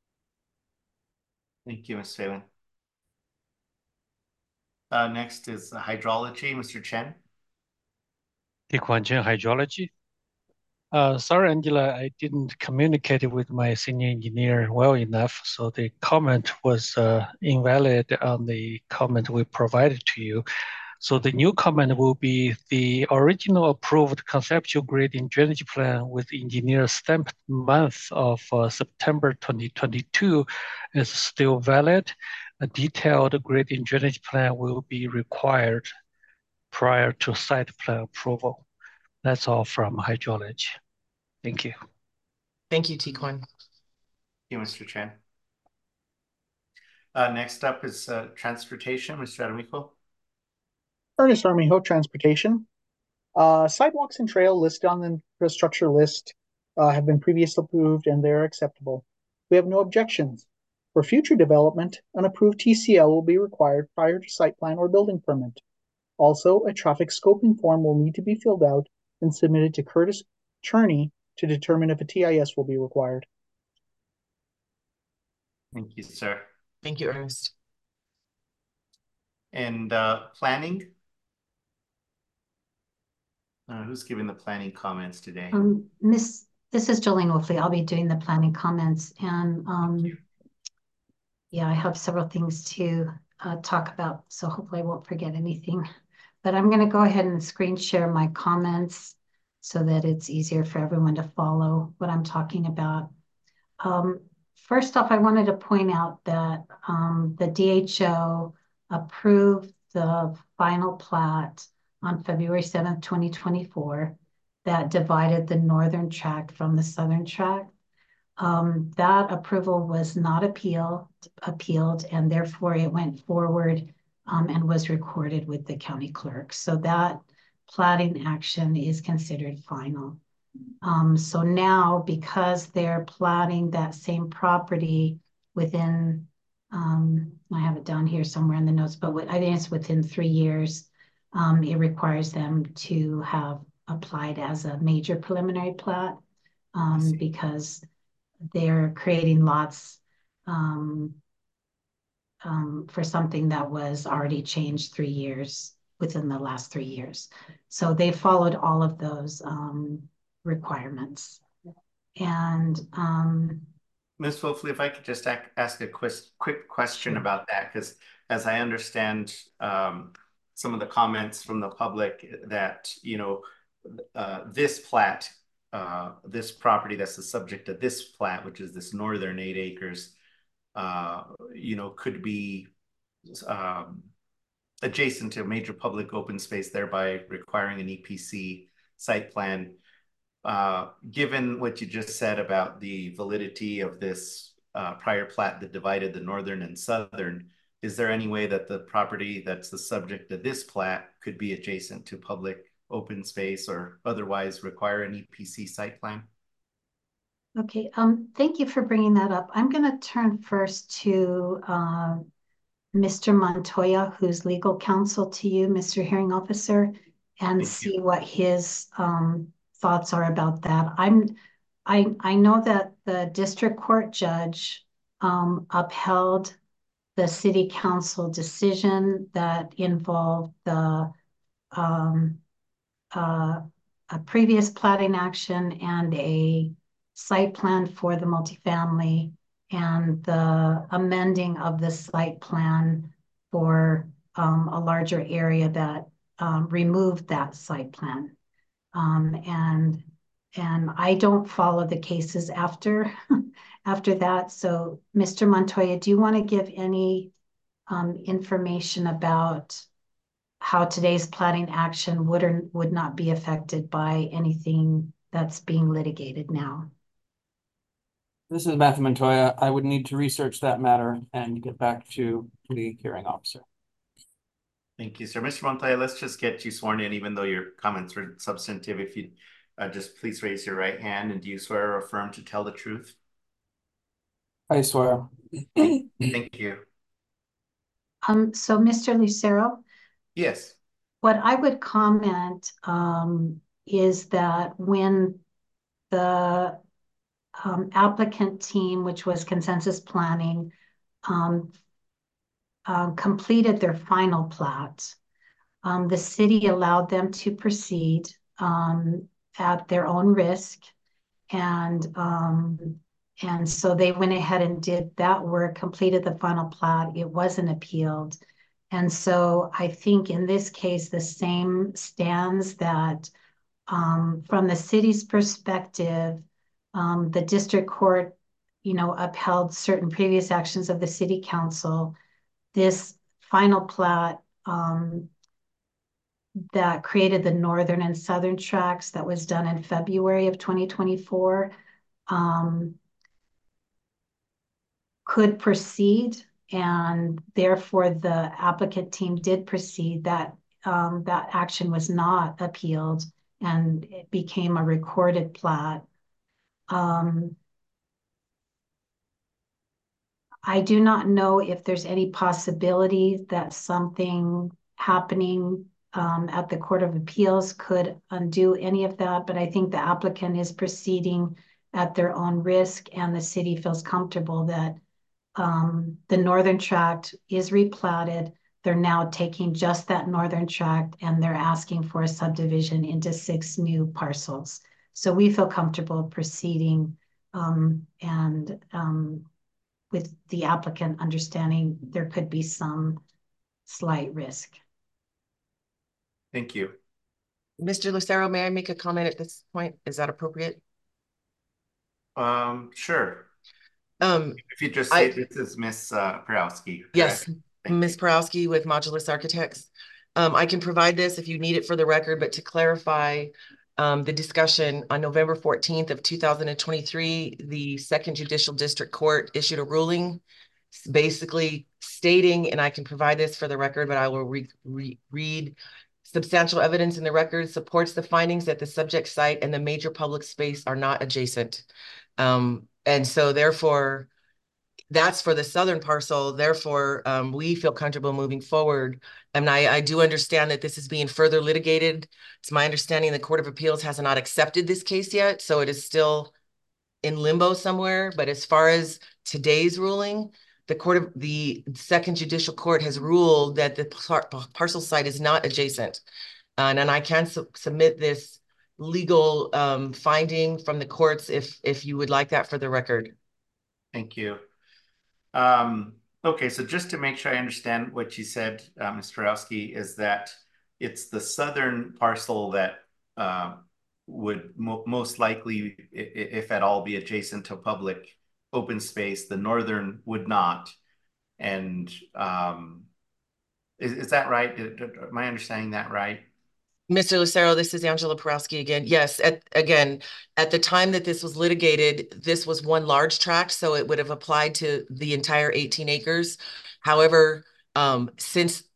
Thank you, Miz Phelan. Uh, next is hydrology, Mister Chen. Ti-Kwan Chen, hydrology. Uh, sorry, Angela, I didn't communicate with my senior engineer well enough, so the comment was uh, invalid on the comment we provided to you. So the new comment will be the original approved conceptual grading drainage plan with engineer stamped month of uh, September twenty twenty-two is still valid. A detailed grading drainage plan will be required prior to site plan approval. That's all from hydrology. Thank you. Thank you, Ti-Kwan. Thank you, Mister Chen. Uh, next up is uh, transportation, Mister Armijo. Ernest Armijo, Transportation. Uh, sidewalks and trail listed on the infrastructure list uh, have been previously approved and they're acceptable. We have no objections. For future development, an approved T C L will be required prior to site plan or building permit. Also, a traffic scoping form will need to be filled out and submitted to Curtis Cherney to determine if a T I S will be required. Thank you, sir. Thank you, Ernest. And uh, planning? Uh, who's giving the planning comments today? Um, Miss, this is Jolene Wolfley. I'll be doing the planning comments, and um, yeah, I have several things to uh, talk about, so hopefully I won't forget anything. But I'm going to go ahead and screen share my comments so that it's easier for everyone to follow what I'm talking about. Um, first off, I wanted to point out that um, the D H O approved the final plat on February seventh, twenty twenty-four, that divided the northern tract from the southern tract. Um, that approval was not appealed, appealed, and therefore it went forward um, and was recorded with the county clerk. So that platting action is considered final. Um, so now, because they're platting that same property within, um, I have it down here somewhere in the notes, but I think it's within three years, um, it requires them to have applied as a major preliminary plat um, because they're creating lots um, um, for something that was already changed three years within the last three years. So they followed all of those um, requirements. And um, Miz Wolfley, if I could just ask a quick, quick question sure. about that, because as I understand um, some of the comments from the public that, you know, uh, this plat, uh, this property that's the subject of this plat, which is this northern eight acres, uh, you know, could be um, adjacent to a major public open space, thereby requiring an E P C site plan. Uh, given what you just said about the validity of this uh, prior plat that divided the northern and southern, is there any way that the property that's the subject of this plat could be adjacent to public open space or otherwise require an E P C site plan? Okay, um, thank you for bringing that up. I'm going to turn first to uh, Mister Montoya, who's legal counsel to you, Mister Hearing Officer, and Thank see you. what his um, thoughts are about that. I'm, I, I know that the district court judge um, upheld the city council decision that involved the um, uh, a previous plating action and a site plan for the multifamily and the amending of the site plan for um, a larger area that um, removed that site plan. Um, and and I don't follow the cases after after that. So, Mister Montoya, do you want to give any um, information about how today's planning action would or would not be affected by anything that's being litigated now? This is Matthew Montoya. I would need to research that matter and get back to the hearing officer. Thank you, sir. Mister Montoya, let's just get you sworn in, even though your comments were substantive. If you uh, just please raise your right hand, and do you swear or affirm to tell the truth? I swear. Thank you. Um, so Mister Lucero? Yes. What I would comment um, is that when the um, applicant team, which was Consensus Planning, um, uh, completed their final plat, um, the city allowed them to proceed um, at their own risk. And um, and so they went ahead and did that work, completed the final plat. It wasn't appealed. And so I think in this case, the same stands that um, from the city's perspective, um, the district court, you know, upheld certain previous actions of the city council. This final plat um, that created the northern and southern tracts that was done in February of twenty twenty-four um, could proceed, and therefore the applicant team did proceed. That um, that action was not appealed, and it became a recorded plat. Um, I do not know if there's any possibility that something happening um, at the Court of Appeals could undo any of that, but I think the applicant is proceeding at their own risk, and the city feels comfortable that um, the northern tract is replatted. They're now taking just that northern tract, and they're asking for a subdivision into six new parcels. So we feel comfortable proceeding um, and um, with the applicant understanding there could be some slight risk. Thank you. Mister Lucero, may I make a comment at this point? Is that appropriate? Um, sure. Um, if you just I, say this is Miss Uh, Prowski. yes, Miz Prowski with Modulus Architects. Um, I can provide this if you need it for the record, but to clarify um, the discussion on November fourteenth of two thousand twenty-three, the Second Judicial District Court issued a ruling basically stating, and I can provide this for the record, but I will re re read substantial evidence in the record supports the findings that the subject site and the major public space are not adjacent. Um, and so therefore, that's for the southern parcel. Therefore, um, we feel comfortable moving forward. And I, I do understand that this is being further litigated. It's my understanding the Court of Appeals has not accepted this case yet, so it is still in limbo somewhere. But as far as today's ruling, the court of the Second Judicial Court has ruled that the par parcel site is not adjacent. Uh, and, and I can su submit this legal um, finding from the courts if if you would like that for the record. Thank you. Um, okay, so just to make sure I understand what you said, uh, Mister Prowski, is that it's the southern parcel that uh, would mo most likely, if at all, be adjacent to public open space. The northern would not. And um, is, is that right? Am I understanding that right? Mister Lucero, this is Angela Prowski again. Yes, at, again, at the time that this was litigated, this was one large tract, so it would have applied to the entire eighteen acres. However, um, since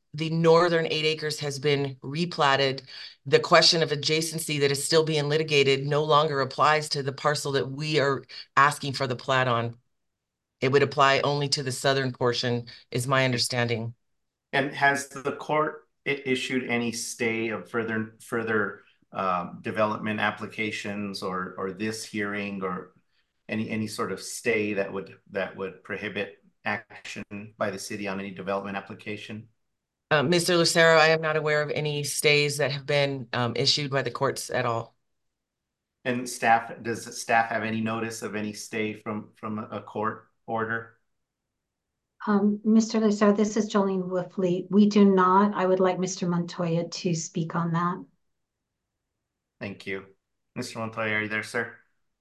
the northern eight acres has been replatted, the question of adjacency that is still being litigated no longer applies to the parcel that we are asking for the plat on. It would apply only to the southern portion, is my understanding. And has the court i- issued any stay of further further um, development applications, or or this hearing, or any any sort of stay that would that would prohibit action by the city on any development application? Uh, Mister Lucero, I am not aware of any stays that have been um, issued by the courts at all. And staff, does the staff have any notice of any stay from from a court order? Um, Mister Lucero, this is Jolene Wolfley. We do not. I would like Mister Montoya to speak on that. Thank you. Mister Montoya, are you there, sir?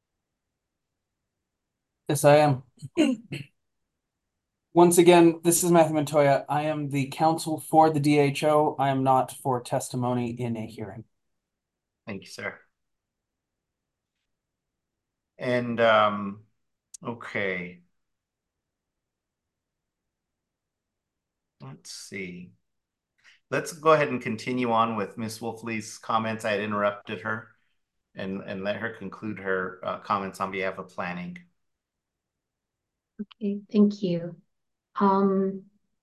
Yes, I am. Once again, this is Matthew Montoya. I am the counsel for the D H O. I am not for testimony in a hearing. Thank you, sir. And um, okay. Let's see. Let's go ahead and continue on with Miz Wolfley's comments. I had interrupted her, and, and let her conclude her uh, comments on behalf of planning. Okay, thank you. Um,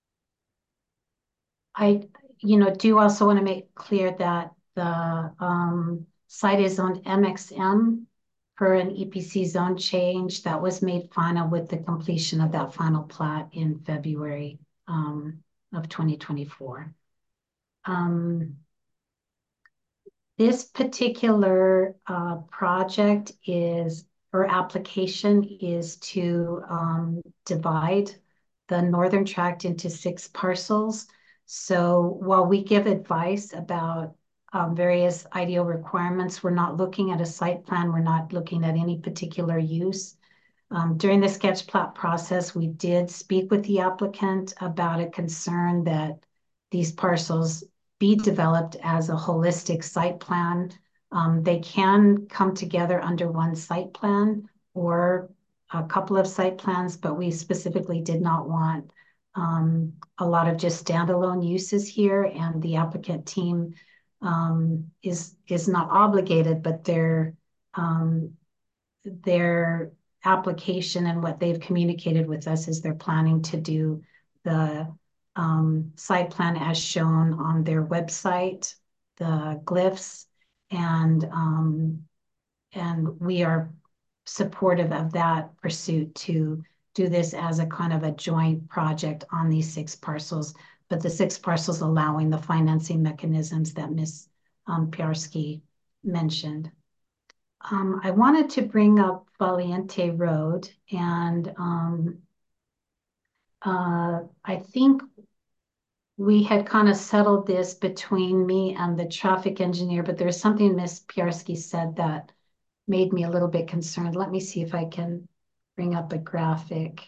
I, you know, do also want to make clear that the um, site is on M X M for an E P C zone change that was made final with the completion of that final plat in February um, of twenty twenty-four. Um, this particular uh, project is, or application is to um, divide the northern tract into six parcels. So while we give advice about um, various I D O requirements, we're not looking at a site plan. We're not looking at any particular use. Um, during the sketch plat process, we did speak with the applicant about a concern that these parcels be developed as a holistic site plan. Um, they can come together under one site plan or a couple of site plans, but we specifically did not want um, a lot of just standalone uses here, and the applicant team um, is is not obligated, but their um, their application and what they've communicated with us is they're planning to do the um, site plan as shown on their website, the glyphs, and um, and we are supportive of that pursuit to do this as a kind of a joint project on these six parcels, but the six parcels allowing the financing mechanisms that Miz Um, Piarski mentioned. Um, I wanted to bring up Valiente Road, and um, uh, I think we had kind of settled this between me and the traffic engineer, but there's something Miz Piarski said that made me a little bit concerned. Let me see if I can bring up a graphic.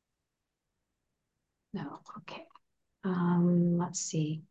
No, okay. Um, let's see.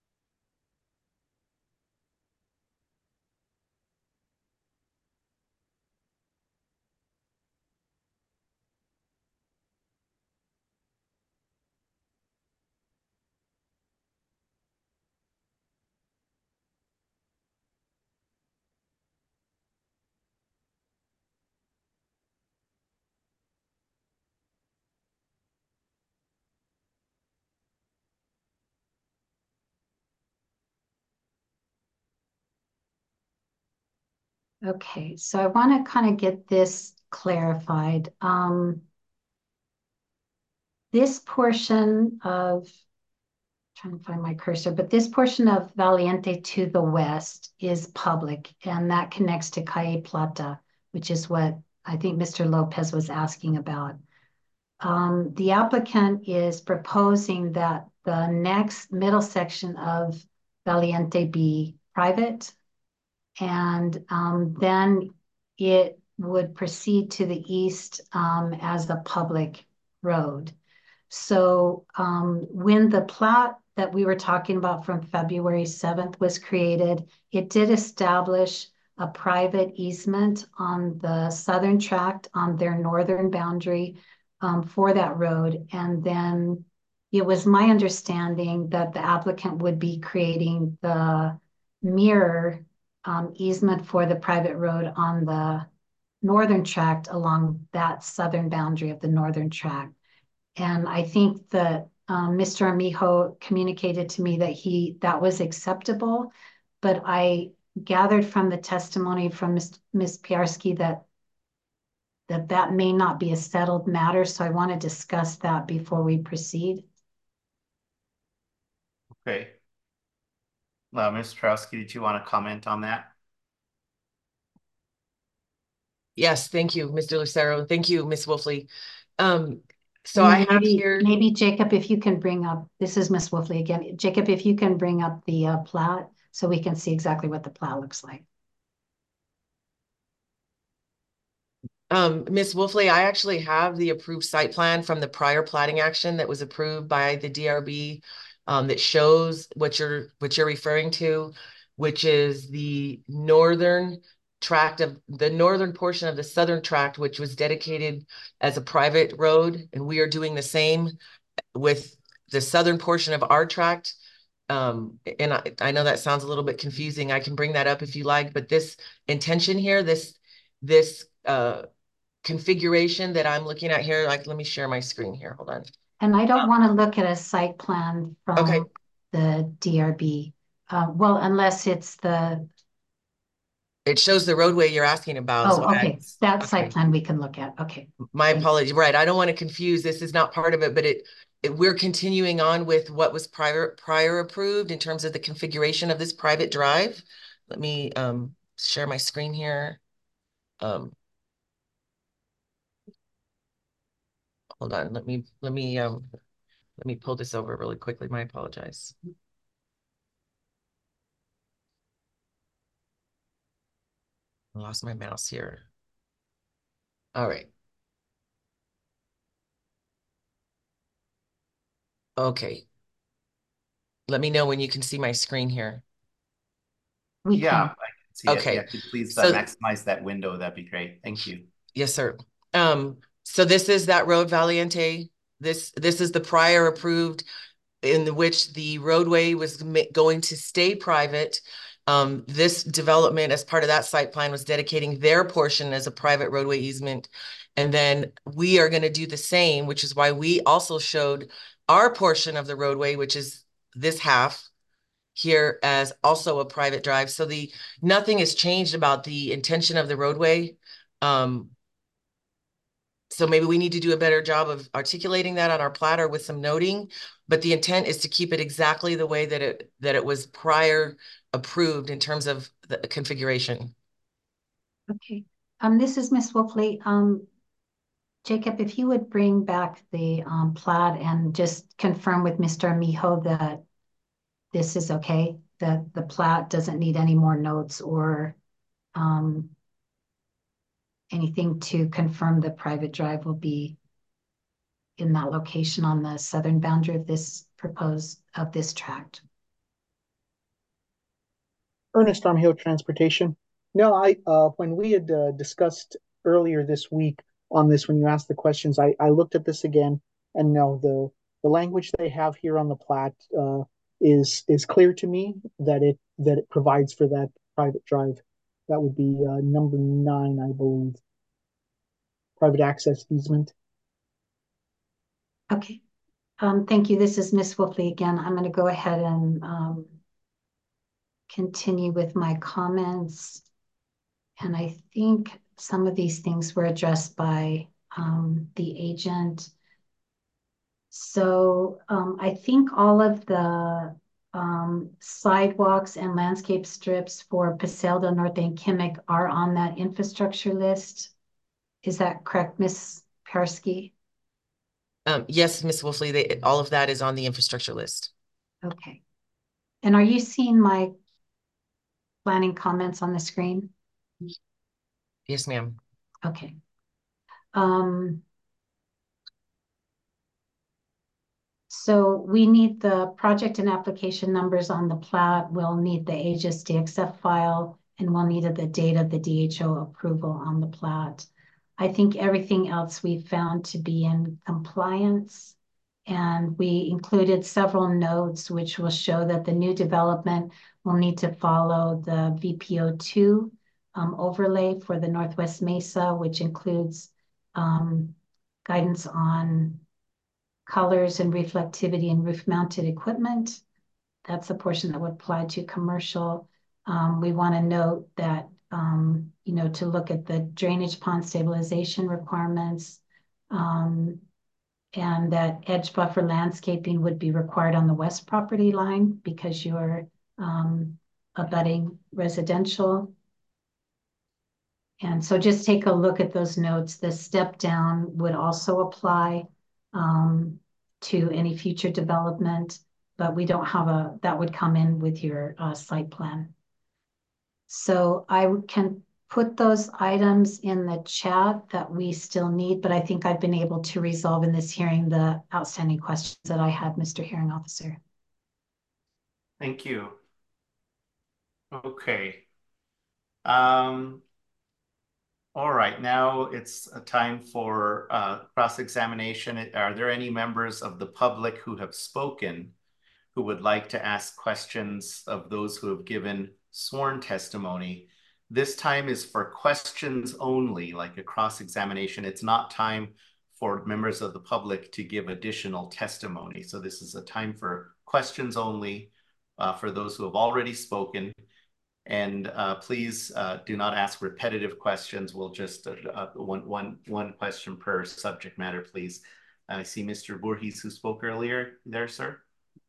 Okay, so I want to kind of get this clarified. Um, this portion of, trying to find my cursor, but this portion of Valiente to the west is public, and that connects to Calle Plata, which is what I think Mister Lopez was asking about. Um, the applicant is proposing that the next middle section of Valiente be private, and um, then it would proceed to the east um, as a public road. So um, when the plat that we were talking about from February seventh was created, it did establish a private easement on the southern tract on their northern boundary um, for that road. And then it was my understanding that the applicant would be creating the mirror um, easement for the private road on the northern tract along that southern boundary of the northern tract. And I think that um, Mister Armijo communicated to me that he that was acceptable, but I gathered from the testimony from Miz Piarski that that that may not be a settled matter. So I want to discuss that before we proceed. Okay. Uh, Miz Petrowski, did you want to comment on that? Yes, thank you, Mister Lucero. Thank you, Miz Wolfley. Um, so And I then have maybe, here. maybe Jacob, if you can bring up, this is Miz Wolfley again. Jacob, if you can bring up the uh, plat so we can see exactly what the plat looks like. Um, Miz Wolfley, I actually have the approved site plan from the prior platting action that was approved by the D R B um, that shows what you're what you're referring to, which is the northern tract of the northern portion of the southern tract, which was dedicated as a private road, and we are doing the same with the southern portion of our tract. Um, and I, I know that sounds a little bit confusing. I can bring that up if you like, but this intention here, this this uh configuration that I'm looking at here, like, let me share my screen here. Hold on. And I don't want to look at a site plan from Okay. the D R B. Uh, well, unless it's the, It shows the roadway you're asking about. is oh, why I- okay, that okay. site plan we can look at. Okay. My apology. Right. I don't want to confuse. This is not part of it, but it, it we're continuing on with what was prior prior approved in terms of the configuration of this private drive. Let me um share my screen here. Um hold on. Let me let me um let me pull this over really quickly. My apologize. I lost my mouse here. All right. Okay. Let me know when you can see my screen here. We Yeah, can. I can see it. Okay. Yeah, could you please uh, So- maximize that window? That'd be great. Thank you. Yes, sir. Um, so this is that road Valiente. This this is the prior approved in which the roadway was ma- going to stay private. Um, this development as part of that site plan was dedicating their portion as a private roadway easement. And then we are going to do the same, which is why we also showed our portion of the roadway, which is this half here, as also a private drive. So the nothing has changed about the intention of the roadway. Um, so maybe we need to do a better job of articulating that on our platter with some noting, but the intent is to keep it exactly the way that it that it was prior approved in terms of the configuration. Okay. Um, this is Miss Wolfley. Um, Jacob, if you would bring back the um, plat and just confirm with Mister Armijo that this is okay, that the plat doesn't need any more notes or um, anything to confirm the private drive will be in that location on the southern boundary of this proposed, of this tract. Ernest Armijo Transportation. No, I uh, when we had uh, discussed earlier this week on this, when you asked the questions, I, I looked at this again, and no, the the language they have here on the plat uh, is is clear to me that it that it provides for that private drive. That would be uh, number nine, I believe. Private access easement. Okay. Um, thank you. This is Miss Wolfley again. I'm going to go ahead and um, continue with my comments. And I think some of these things were addressed by um, the agent. So um, I think all of the um, sidewalks and landscape strips for Paseo del Norte and Kimmick are on that infrastructure list. Is that correct, Miz Piarski? Um, yes, Miz Wolfley, they, all of that is on the infrastructure list. Okay. And are you seeing my planning comments on the screen? Yes, ma'am. Okay. Um, so we need the project and application numbers on the plat. We'll need the Aegis D X F file, and we'll need the date of the D H O approval on the plat. I think everything else we found to be in compliance. And we included several notes which will show that the new development will need to follow the V P O two um, overlay for the Northwest Mesa, which includes um, guidance on colors and reflectivity and roof-mounted equipment. That's the portion that would apply to commercial. Um, we want to note that, um, you know, to look at the drainage pond stabilization requirements, um, and that edge buffer landscaping would be required on the west property line because you're um, abutting residential. And so just take a look at those notes. The step down would also apply um, to any future development, but we don't have a, that would come in with your uh, site plan. So I can put those items in the chat that we still need, but I think I've been able to resolve in this hearing the outstanding questions that I had, Mister Hearing Officer. Thank you. Okay. Um, all right, now it's a time for uh, cross-examination. Are there any members of the public who have spoken who would like to ask questions of those who have given sworn testimony? This time is for questions only, like a cross-examination. It's not time for members of the public to give additional testimony. So this is a time for questions only uh, for those who have already spoken. And uh, please uh, do not ask repetitive questions. We'll just, uh, uh, one, one, one question per subject matter, please. I see Mister Voorhees who spoke earlier there, sir.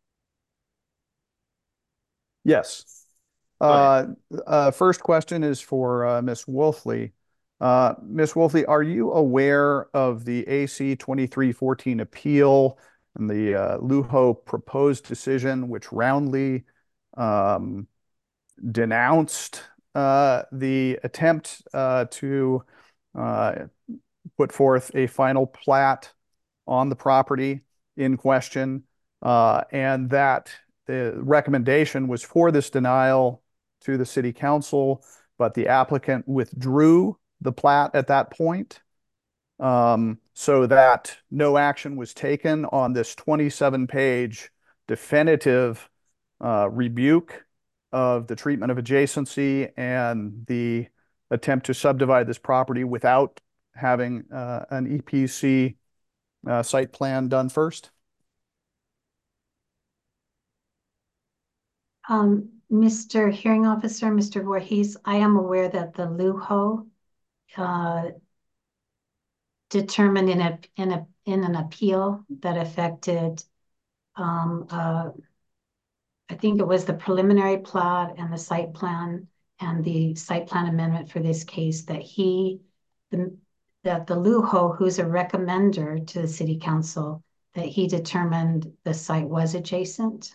Yes. Uh, uh, first question is for uh, Miz Wolfley. Uh, Miz Wolfley, are you aware of the A C twenty-three fourteen appeal and the uh, Lujo proposed decision, which roundly um, denounced uh, the attempt uh, to uh, put forth a final plat on the property in question, uh, and that the recommendation was for this denial to the city council, but the applicant withdrew the plat at that point, um, so that no action was taken on this twenty-seven page definitive uh, rebuke of the treatment of adjacency and the attempt to subdivide this property without having uh, an E P C uh, site plan done first? Um, Mister Hearing Officer, Mister Voorhees, I am aware that the Lujo uh, determined in a in a in an appeal that affected, um, uh, I think it was the preliminary plat and the site plan and the site plan amendment for this case, that he the, that the Lujo, who's a recommender to the city council, that he determined the site was adjacent.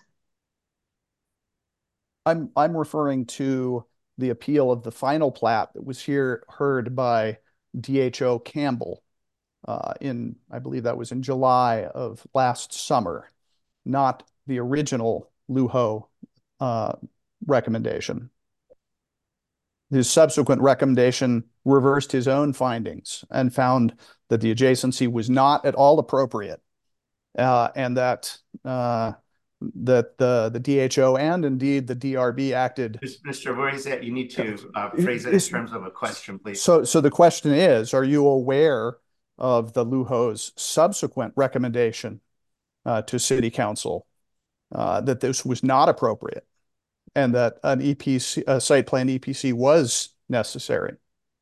I'm I'm referring to the appeal of the final plat that was here heard by D H O Campbell uh, in, I believe that was in July of last summer, not the original Lujo uh, recommendation. His subsequent recommendation reversed his own findings and found that the adjacency was not at all appropriate, uh, and that uh, that the the D H O and indeed the D R B acted. Mister Voorhees, you need to uh, phrase it in terms of a question, please. So, so the question is: are you aware of the Lujo's subsequent recommendation uh, to City Council uh, that this was not appropriate, and that an E P C, a site plan E P C, was necessary?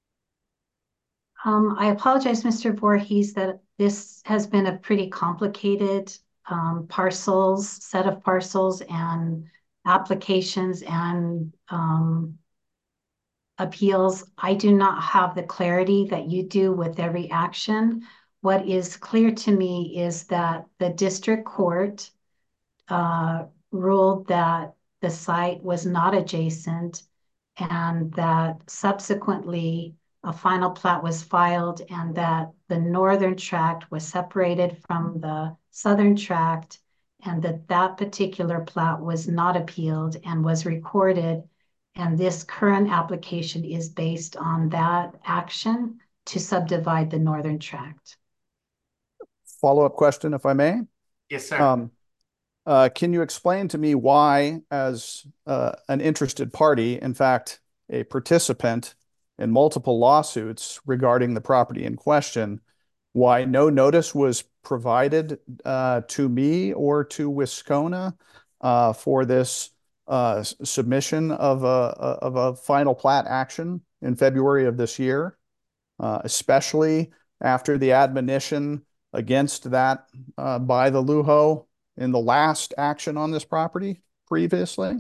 Um, I apologize, Mister Voorhees, that this has been a pretty complicated um, parcels, set of parcels and applications and um, appeals. I do not have the clarity that you do with every action. What is clear to me is that the district court uh, ruled that the site was not adjacent, and that subsequently a final plat was filed, and that the northern tract was separated from the southern tract, and that that particular plat was not appealed and was recorded. And this current application is based on that action to subdivide the northern tract. Follow-up question, if I may. Yes, sir. Um, uh, can you explain to me why, as uh, an interested party, in fact, a participant in multiple lawsuits regarding the property in question, why no notice was provided uh, to me or to Wisconsin uh, for this uh, submission of a, of a final plat action in February of this year, uh, especially after the admonition against that uh, by the Lujo in the last action on this property previously?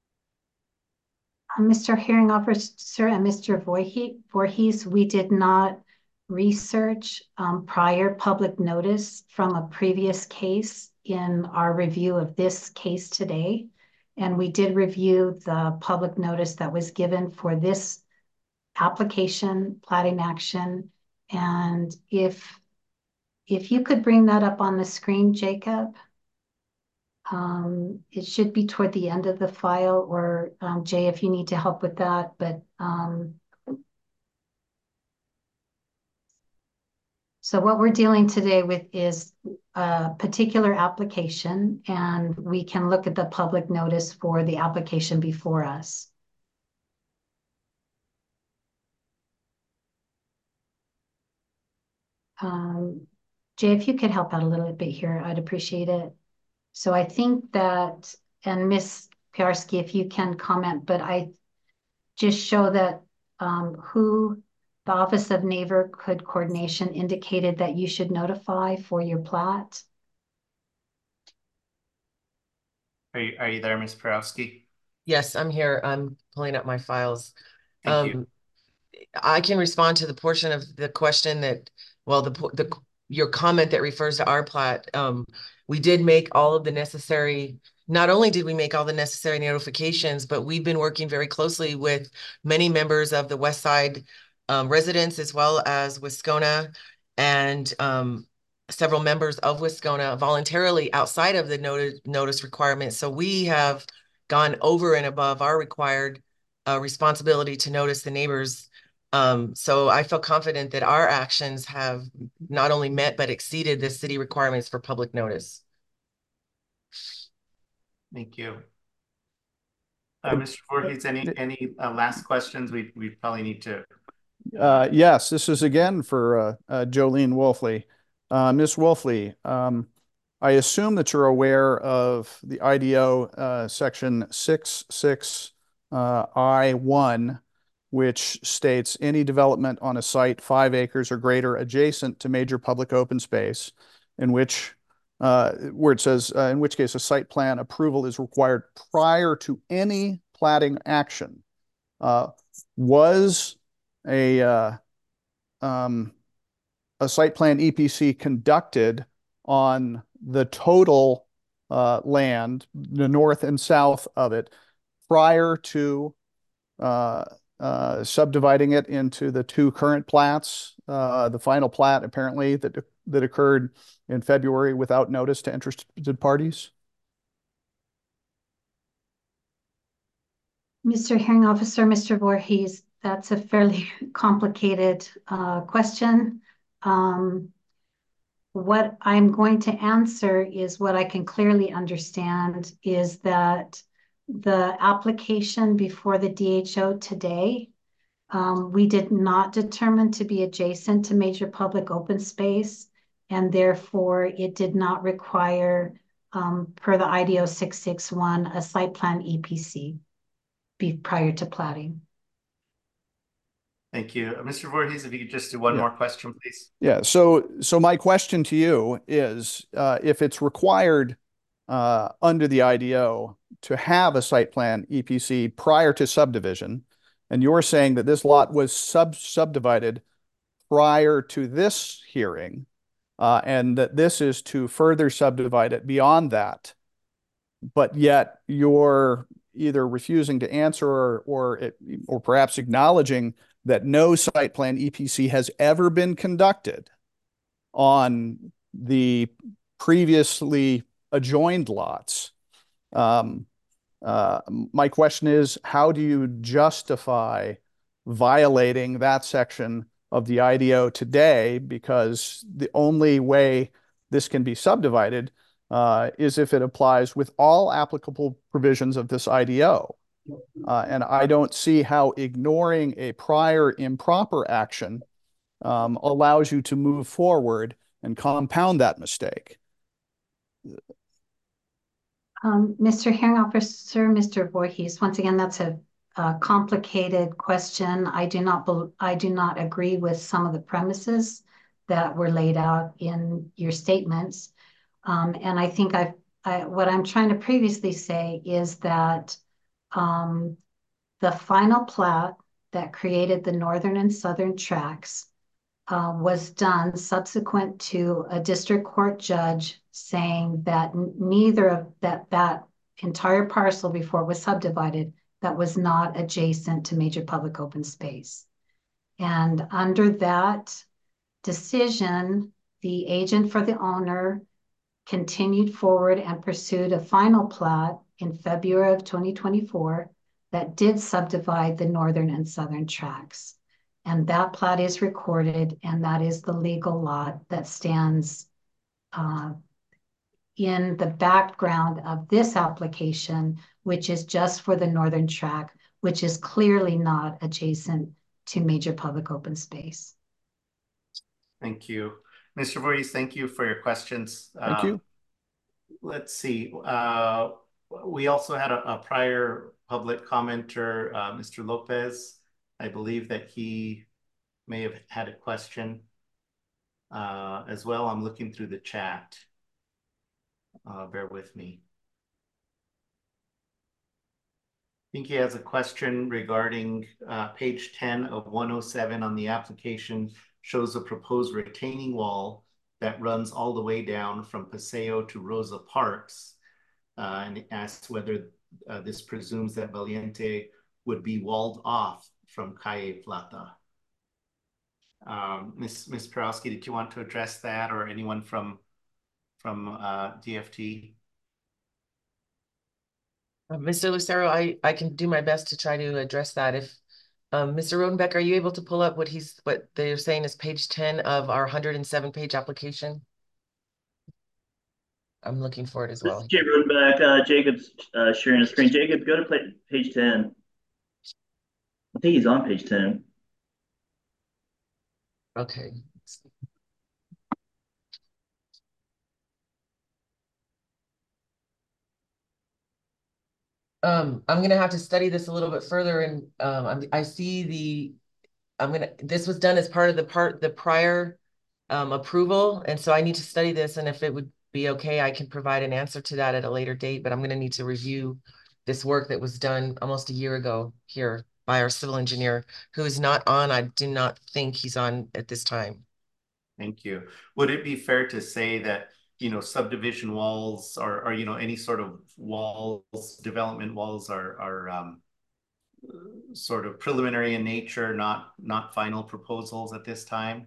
Uh, Mister Hearing Officer and Mister Voorhe- Voorhees, we did not research um, prior public notice from a previous case in our review of this case today. And we did review the public notice that was given for this application, plating action. And if, if you could bring that up on the screen, Jacob. Um, it should be toward the end of the file, or um, Jay, if you need to help with that, but um, so what we're dealing today with is a particular application, and we can look at the public notice for the application before us. Um, Jay, if you could help out a little bit here, I'd appreciate it. So I think that, and Miz Piarski, if you can comment, but I just show that um, who the Office of Neighborhood Coordination indicated that you should notify for your plat. Are you, are you there, Miz Pirowski? Yes, I'm here. I'm pulling up my files. Thank Um, you. I can respond to the portion of the question that, well, the, the, your comment that refers to our plat. Um, we did make all of the necessary, not only did we make all the necessary notifications, but we've been working very closely with many members of the West Side um, residents, as well as Wisconsin, and um, several members of Wisconsin voluntarily outside of the notice, notice requirements. So we have gone over and above our required uh, responsibility to notice the neighbors. Um, so I feel confident that our actions have not only met, but exceeded the city requirements for public notice. Thank you. Uh, Mister Voorhees, any, any uh, last questions? We, we probably need to. Uh, yes, this is again for uh, uh, Jolene Wolfley. Uh, Miz Wolfley, um, I assume that you're aware of the I D O uh, section six six uh, I one, which states any development on a site five acres or greater adjacent to major public open space, in which uh, where it says, uh, in which case a site plan approval is required prior to any platting action. Uh, was a uh, um, a site plan E P C conducted on the total uh, land, the north and south of it, prior to uh, uh, subdividing it into the two current plats, uh, the final plat apparently that that occurred in February without notice to interested parties? Mister Hearing Officer, Mister Voorhees, that's a fairly complicated uh, question. Um, what I'm going to answer is what I can clearly understand is that the application before the D H O today, um, we did not determine to be adjacent to major public open space, and therefore it did not require, um, per the I D O six six one, a site plan E P C be prior to platting. Thank you. Uh, Mister Voorhees, if you could just do one Yeah. more question, please. Yeah, so so my question to you is, uh, if it's required uh, under the I D O to have a site plan E P C prior to subdivision, and you're saying that this lot was sub subdivided prior to this hearing, uh, and that this is to further subdivide it beyond that, but yet you're either refusing to answer or or, it, or perhaps acknowledging that no site plan E P C has ever been conducted on the previously adjoined lots. Um, uh, my question is, how do you justify violating that section of the I D O today? Because the only way this can be subdivided uh, is if it applies with all applicable provisions of this I D O. Uh, and I don't see how ignoring a prior improper action um, allows you to move forward and compound that mistake. Um, Mister Hearing Officer, Mister Voorhees, once again, that's a, a complicated question. I do not, I do not agree with some of the premises that were laid out in your statements. Um, and I think I've, I, what I'm trying to previously say is that um, the final plat that created the northern and southern tracts uh, was done subsequent to a district court judge saying that neither of that, that entire parcel before it was subdivided, that was not adjacent to major public open space. And under that decision, the agent for the owner continued forward and pursued a final plat in February of twenty twenty-four that did subdivide the northern and southern tracts. And that plat is recorded, and that is the legal lot that stands uh, in the background of this application, which is just for the northern tract, which is clearly not adjacent to major public open space. Thank you. Mister Voorhees, thank you for your questions. Thank um, you. Let's see. Uh, we also had a, a prior public commenter, uh, Mister Lopez. I believe that he may have had a question uh, as well. I'm looking through the chat. Uh, bear with me. I think he has a question regarding uh, page ten of one oh seven on the application, shows a proposed retaining wall that runs all the way down from Paseo to Rosa Parks, uh, and asks whether uh, this presumes that Valiente would be walled off from Calle Plata. Um, Miz Miz Perowski, did you want to address that, or anyone from from uh, D F T? Uh, Mister Lucero, I, I can do my best to try to address that. If um, Mister Rodenbeck, are you able to pull up what he's what they're saying is page ten of our one hundred seven page application? I'm looking for it as well. Jay Rodenbeck, uh, Jacob's uh, sharing the screen. Jacob, go to play, page ten. I think he's on page ten. Okay. Um, I'm gonna have to study this a little bit further, and um, I'm, I see the, I'm gonna, this was done as part of the part, the prior um, approval, and so I need to study this, and if it would be okay, I can provide an answer to that at a later date, but I'm gonna need to review this work that was done almost a year ago here by our civil engineer, who is not on, I do not think he's on at this time. Thank you. Would it be fair to say that, you know, subdivision walls or, or you know, any sort of walls, development walls are, are um, sort of preliminary in nature, not, not final proposals at this time?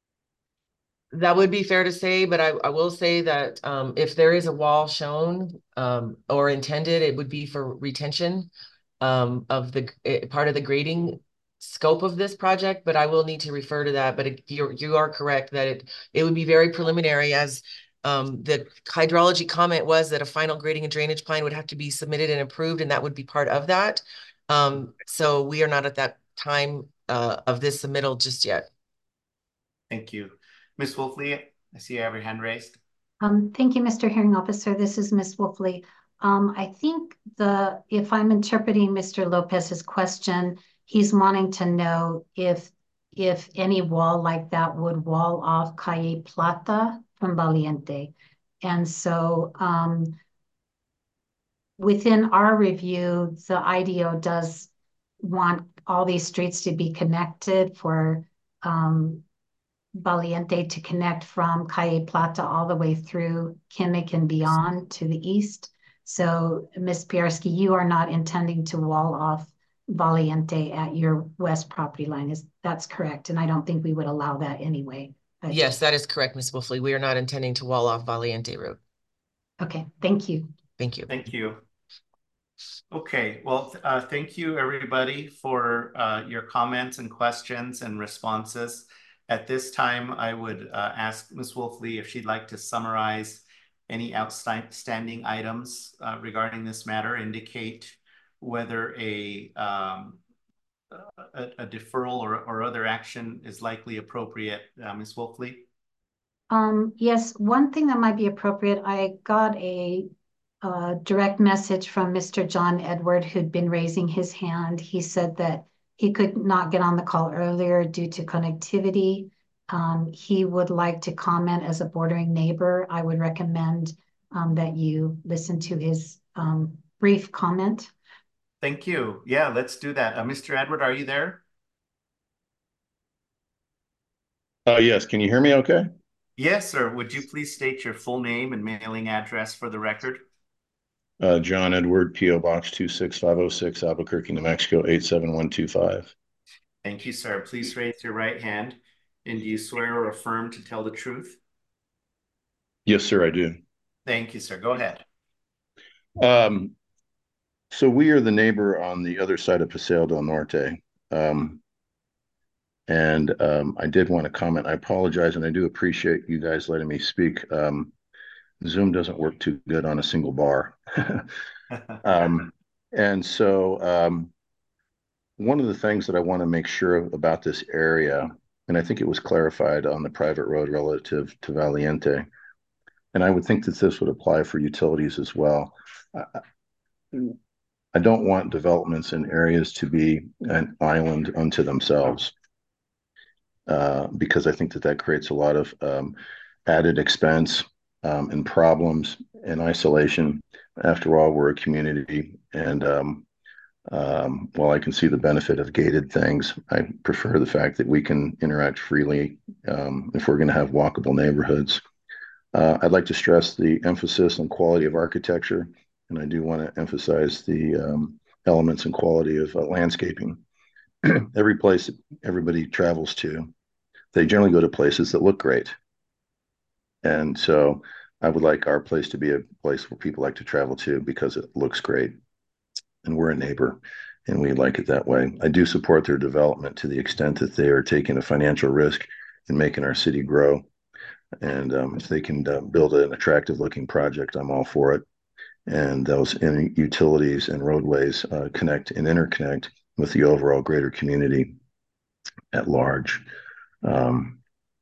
That would be fair to say, but I, I will say that um, if there is a wall shown um, or intended, it would be for retention um, of the uh, part of the grading scope of this project, but I will need to refer to that. But it, you're, you are correct that it, it would be very preliminary, as um, the hydrology comment was that a final grading and drainage plan would have to be submitted and approved, and that would be part of that. Um, so we are not at that time uh, of this submittal just yet. Thank you. Miz Wolfley, I see you have your hand raised. Um, thank you, Mister Hearing Officer. This is Miz Wolfley. Um, I think the, if I'm interpreting Mister Lopez's question, he's wanting to know if, if any wall like that would wall off Calle Plata from Valiente. And so um, within our review, the I D O does want all these streets to be connected for um, Valiente to connect from Calle Plata all the way through Kimmick and beyond to the east. So, Miz Piarski, you are not intending to wall off Valiente at your west property line. Is that's correct? And I don't think we would allow that anyway. But Yes, just, that is correct, Miz Wolfley. We are not intending to wall off Valiente Road. okay, thank you. Thank you. Thank you. Okay, well, uh, thank you everybody for uh, your comments and questions and responses. At this time, I would uh, ask Miz Wolfley if she'd like to summarize any outstanding items uh, regarding this matter, indicate whether a, um, a, a deferral or, or other action is likely appropriate. Uh, Miz Wolfley? Um, yes, one thing that might be appropriate, I got a uh, direct message from Mister John Edward, who'd been raising his hand. He said that he could not get on the call earlier due to connectivity. Um, he would like to comment as a bordering neighbor. I would recommend um, that you listen to his um, brief comment. Thank you. Yeah, let's do that. Uh, Mister Edward, are you there? Uh, yes, can you hear me okay? Yes, sir. Would you please state your full name and mailing address for the record? Uh, John Edward, P O Box two six five oh six, Albuquerque, New Mexico, eight seven one two five. Thank you, sir. Please raise your right hand. And do you swear or affirm to tell the truth? Yes, sir, I do. Thank you, sir. Go ahead. Um, so we are the neighbor on the other side of Paseo del Norte. Um, and um, I did want to comment. I apologize, and I do appreciate you guys letting me speak. Um, Zoom doesn't work too good on a single bar. um, and so um, one of the things that I want to make sure about this area, and I think it was clarified on the private road relative to Valiente, and I would think that this would apply for utilities as well. I, I don't want developments in areas to be an island unto themselves, uh, because I think that that creates a lot of um, added expense um, and problems and isolation. After all, we're a community, and um, um, while I can see the benefit of gated things, I prefer the fact that we can interact freely um, if we're going to have walkable neighborhoods. Uh, I'd like to stress the emphasis on quality of architecture, and I do want to emphasize the um, elements and quality of uh, landscaping. Every place that everybody travels to, they generally go to places that look great. And so I would like our place to be a place where people like to travel to because it looks great. And we're a neighbor, and we like it that way. I do support their development to the extent that they are taking a financial risk in making our city grow. And um, if they can uh, build an attractive looking project, I'm all for it. And those in utilities and roadways uh, connect and interconnect with the overall greater community at large. Um,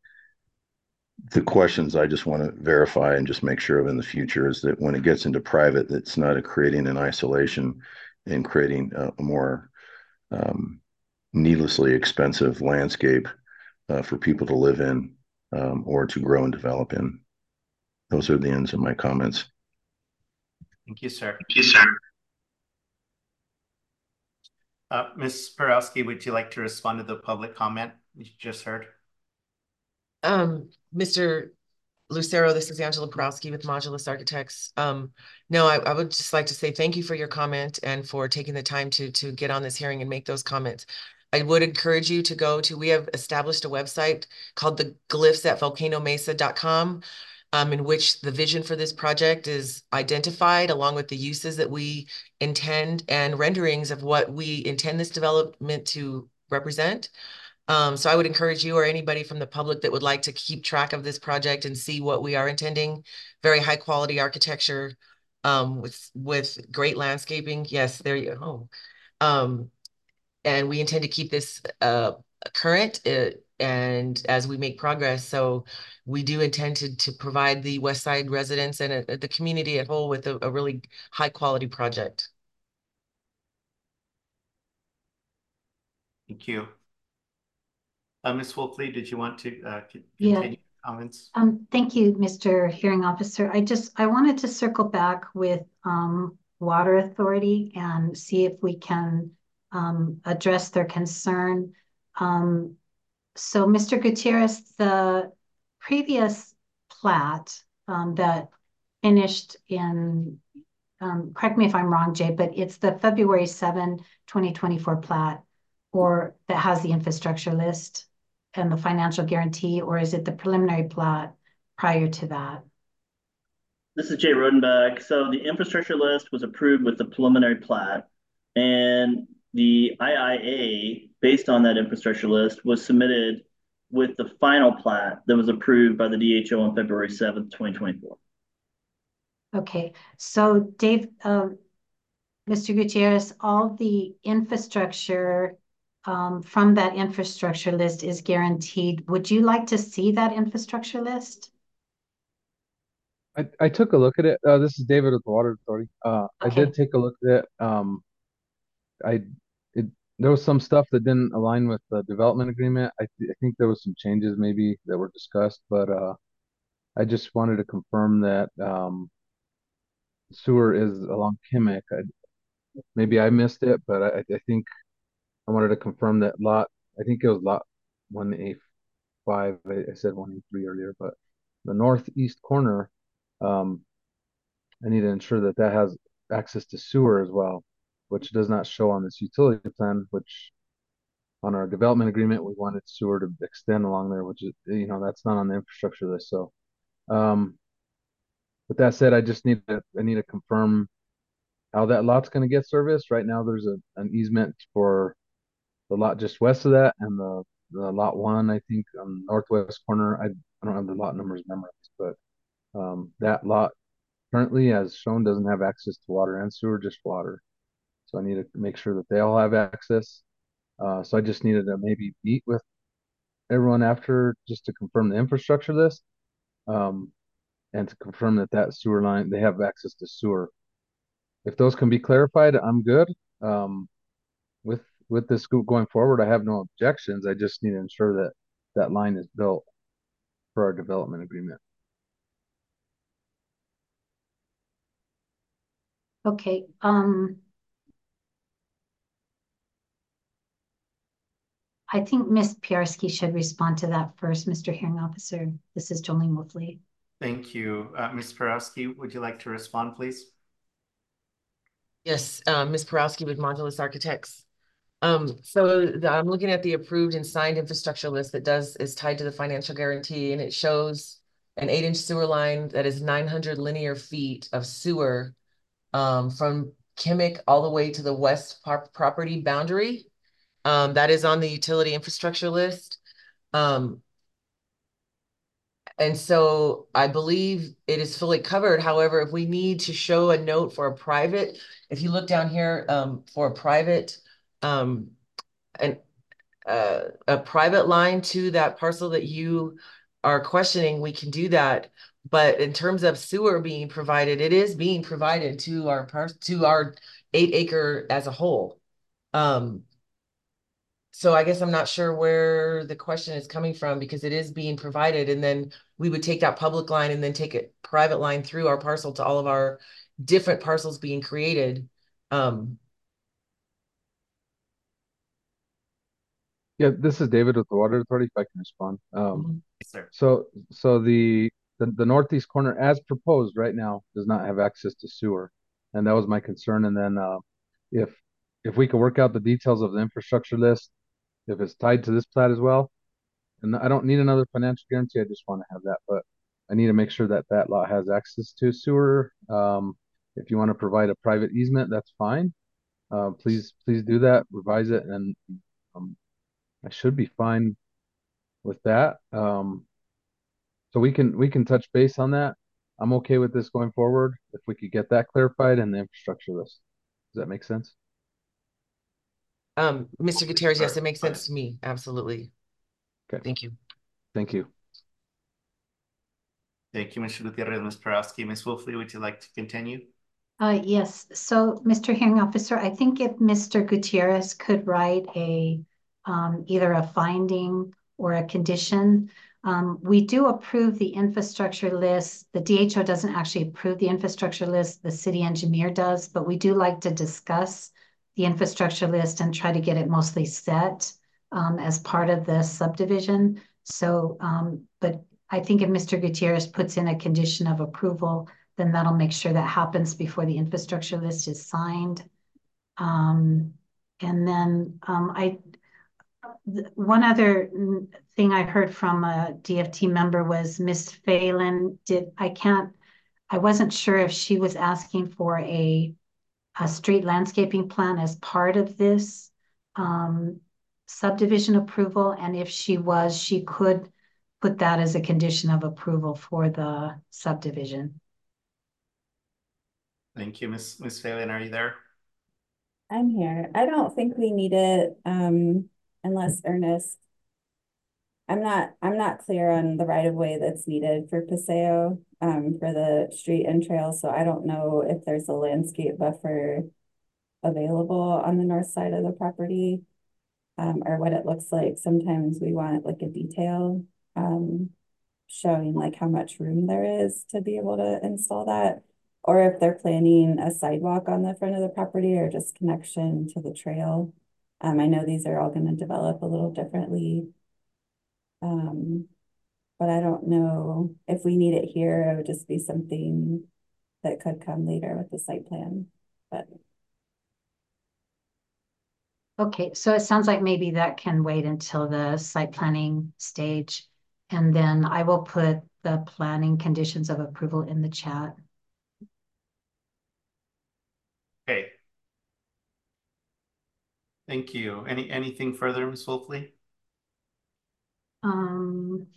the questions I just want to verify and just make sure of in the future is that when it gets into private, that's not a creating an isolation and creating a, a more um, needlessly expensive landscape uh, for people to live in um, or to grow and develop in. Those are the ends of my comments. Thank you, sir. Thank you, sir. Uh, Miz Perowski, would you like to respond to the public comment you just heard? Um, Mister Lucero, this is Angela Porowski with Modulus Architects. Um, no, I, I would just like to say thank you for your comment and for taking the time to, to get on this hearing and make those comments. I would encourage you to go to, we have established a website called the glyphs at volcano mesa dot com, um, in which the vision for this project is identified along with the uses that we intend and renderings of what we intend this development to represent. Um, so I would encourage you or anybody from the public that would like to keep track of this project and see what we are intending. Very high quality architecture um, with with great landscaping. Yes, there you go. Um, and we intend to keep this uh, current uh, and as we make progress. So we do intend to, to provide the West Side residents and uh, the community at whole with a, a really high quality project. Thank you. Uh, Miz Wolfley, did you want to uh, Yeah. continue comments? Um, thank you, Mister Hearing Officer. I just, I wanted to circle back with um, Water Authority and see if we can um, address their concern. Um, so Mister Gutierrez, the previous plat um, that finished in, um, correct me if I'm wrong, Jay, but it's the February seventh, twenty twenty-four plat, or that has the infrastructure list and the financial guarantee, or is it the preliminary plat prior to that? This is Jay Rodenbach. So the infrastructure list was approved with the preliminary plat, and the I I A, based on that infrastructure list, was submitted with the final plat that was approved by the D H O on February seventh, twenty twenty-four. Okay, so Dave, um, Mister Gutierrez, all the infrastructure um, from that infrastructure list is guaranteed. Would you like to see that infrastructure list? I, I took a look at it. Uh, this is David with the Water Authority. Uh, I Okay. did take a look at it. Um, I it there was some stuff that didn't align with the development agreement. I, th I think there was some changes maybe that were discussed, but uh, I just wanted to confirm that um, sewer is along Kimmick. I, maybe I missed it, but I, I think I wanted to confirm that lot. I think it was lot one A five. I, I said one A three earlier, but the northeast corner. Um, I need to ensure that that has access to sewer as well, which does not show on this utility plan, which on our development agreement, we wanted sewer to extend along there, which is, you know, that's not on the infrastructure list. So, um, with that said, I just need to, I need to confirm how that lot's going to get serviced. Right now, there's a, an easement for the lot just west of that and the, the lot one, I think, on the northwest corner. I, I don't have the lot numbers memorized, but um, that lot currently, as shown, doesn't have access to water and sewer, just water. So I need to make sure that they all have access. Uh, so I just needed to maybe meet with everyone after just to confirm the infrastructure list, um, and to confirm that that sewer line, they have access to sewer. If those can be clarified, I'm good. Um, with with this group going forward, I have no objections. I just need to ensure that that line is built for our development agreement. Okay, um, I think Miz Piarski should respond to that first, Mister Hearing Officer. This is Jolene Wolfley. Thank you. Uh, Miz Perowski, would you like to respond, please? Yes, uh, Miz Porowski with Modulus Architects. Um, so the, I'm looking at the approved and signed infrastructure list that does is tied to the financial guarantee, and it shows an eight inch sewer line that is nine hundred linear feet of sewer um, from Kimmick all the way to the west par property boundary. Um, that is on the utility infrastructure list. Um, and so I believe it is fully covered. However, if we need to show a note for a private, if you look down here um, for a private, um, an, uh, a private line to that parcel that you are questioning, we can do that. But in terms of sewer being provided, it is being provided to our par to our eight acre as a whole. Um, So I guess I'm not sure where the question is coming from because it is being provided, and then we would take that public line and then take a private line through our parcel to all of our different parcels being created. Um, Yeah, this is David with the Water Authority, if I can respond. Um, Yes, sir. so, so the, the, the northeast corner as proposed right now does not have access to sewer. And that was my concern. And then, uh, if, if we could work out the details of the infrastructure list, if it's tied to this plat as well, and I don't need another financial guarantee, I just want to have that, but I need to make sure that that lot has access to sewer. Um, if you want to provide a private easement, that's fine. Uh, please, please do that, revise it, and, um, I should be fine with that. Um, so we can we can touch base on that. I'm okay with this going forward if we could get that clarified in the infrastructure list. Does that make sense? um, Mister Gutierrez, yes, it makes sense to me. Absolutely. Okay. Thank you. Thank you. Thank you, Mister Gutierrez. Miz Perowski. Miz Wolfley, would you like to continue? Uh, yes, so Mister Hearing Officer, I think if Mister Gutierrez could write a um, either a finding or a condition. Um, we do approve the infrastructure list. The D H O doesn't actually approve the infrastructure list, the city engineer does, but we do like to discuss the infrastructure list and try to get it mostly set um, as part of the subdivision. So, um, but I think if Mister Gutierrez puts in a condition of approval, then that'll make sure that happens before the infrastructure list is signed. Um, and then um, I, one other thing I heard from a D F T member was Miss Phelan did, I can't, I wasn't sure if she was asking for a, a street landscaping plan as part of this um, subdivision approval. And if she was, she could put that as a condition of approval for the subdivision. Thank you, Miz Miz Phelan. Are you there? I'm here. I don't think we need it, um, unless Ernest. I'm not, I'm not clear on the right of way that's needed for Paseo, um, for the street and trail, so I don't know if there's a landscape buffer available on the north side of the property, um, or what it looks like. Sometimes we want like a detail, um, showing like how much room there is to be able to install that, or if they're planning a sidewalk on the front of the property or just connection to the trail. Um, I know these are all going to develop a little differently. Um, but I don't know if we need it here. It would just be something that could come later with the site plan, but. Okay, so it sounds like maybe that can wait until the site planning stage. And then I will put the planning conditions of approval in the chat. Okay. Thank you. Any anything further, Miz Wolfley? Um,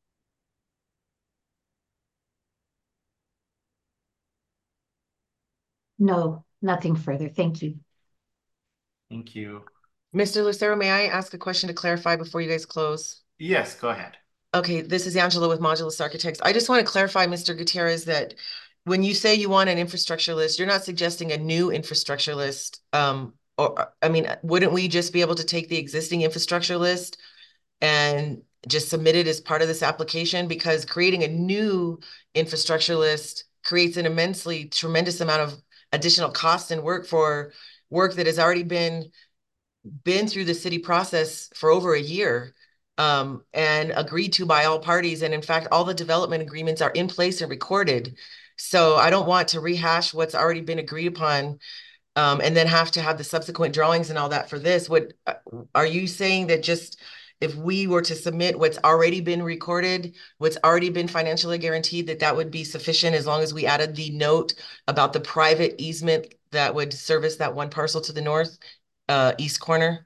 no, nothing further. Thank you. Thank you. Mister Lucero, may I ask a question to clarify before you guys close? Yes, go ahead. Okay, this is Angela with Modulus Architects. I just want to clarify, Mister Gutierrez, that when you say you want an infrastructure list, you're not suggesting a new infrastructure list. Um, or, I mean, wouldn't we just be able to take the existing infrastructure list and just submit it as part of this application? Because creating a new infrastructure list creates an immensely tremendous amount of additional cost and work for work that has already been been through the city process for over a year, um, and agreed to by all parties. And in fact, all the development agreements are in place and recorded. So I don't want to rehash what's already been agreed upon, um, and then have to have the subsequent drawings and all that for this. What are you saying, that just if we were to submit what's already been recorded, what's already been financially guaranteed, that that would be sufficient as long as we added the note about the private easement that would service that one parcel to the north, uh, east corner?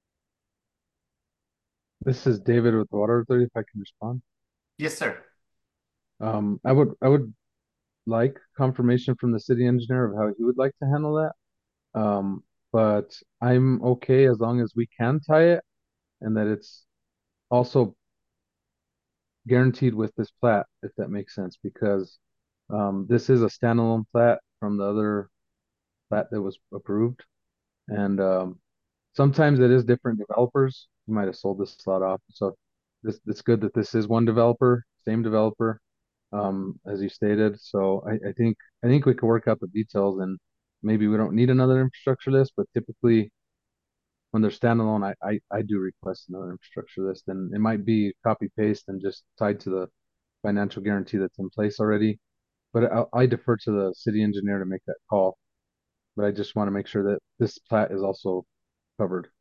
This is David with Water Authority, if I can respond. Yes, sir. Um, I would I would like confirmation from the city engineer of how he would like to handle that. Um, but I'm okay as long as we can tie it and that it's also guaranteed with this plat, if that makes sense, because um, this is a standalone plat from the other plat that was approved. And um, sometimes it is different developers. You might have sold this lot off. So this it's good that this is one developer, same developer, um, as you stated. So I, I think I think we can work out the details, and maybe we don't need another infrastructure list, but typically when they're standalone, I, I, I do request another infrastructure list, and it might be copy paste and just tied to the financial guarantee that's in place already. But I, I defer to the city engineer to make that call. But I just want to make sure that this plat is also covered.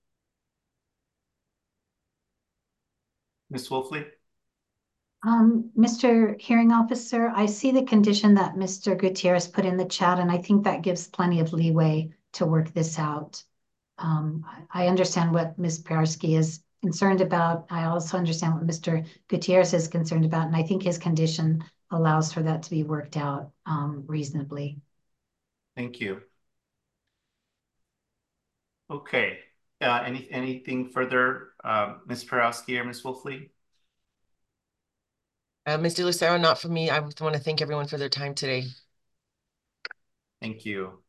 Miz Wolfley? Um, Mister Hearing Officer, I see the condition that Mister Gutierrez put in the chat, and I think that gives plenty of leeway to work this out. Um, I understand what Miz Piarski is concerned about. I also understand what Mister Gutierrez is concerned about, and I think his condition allows for that to be worked out um, reasonably. Thank you. Okay. Uh, any anything further, uh, Miz Piarski or Miz Wolfley? Uh, Mister Lucero, not for me. I want to thank everyone for their time today. Thank you.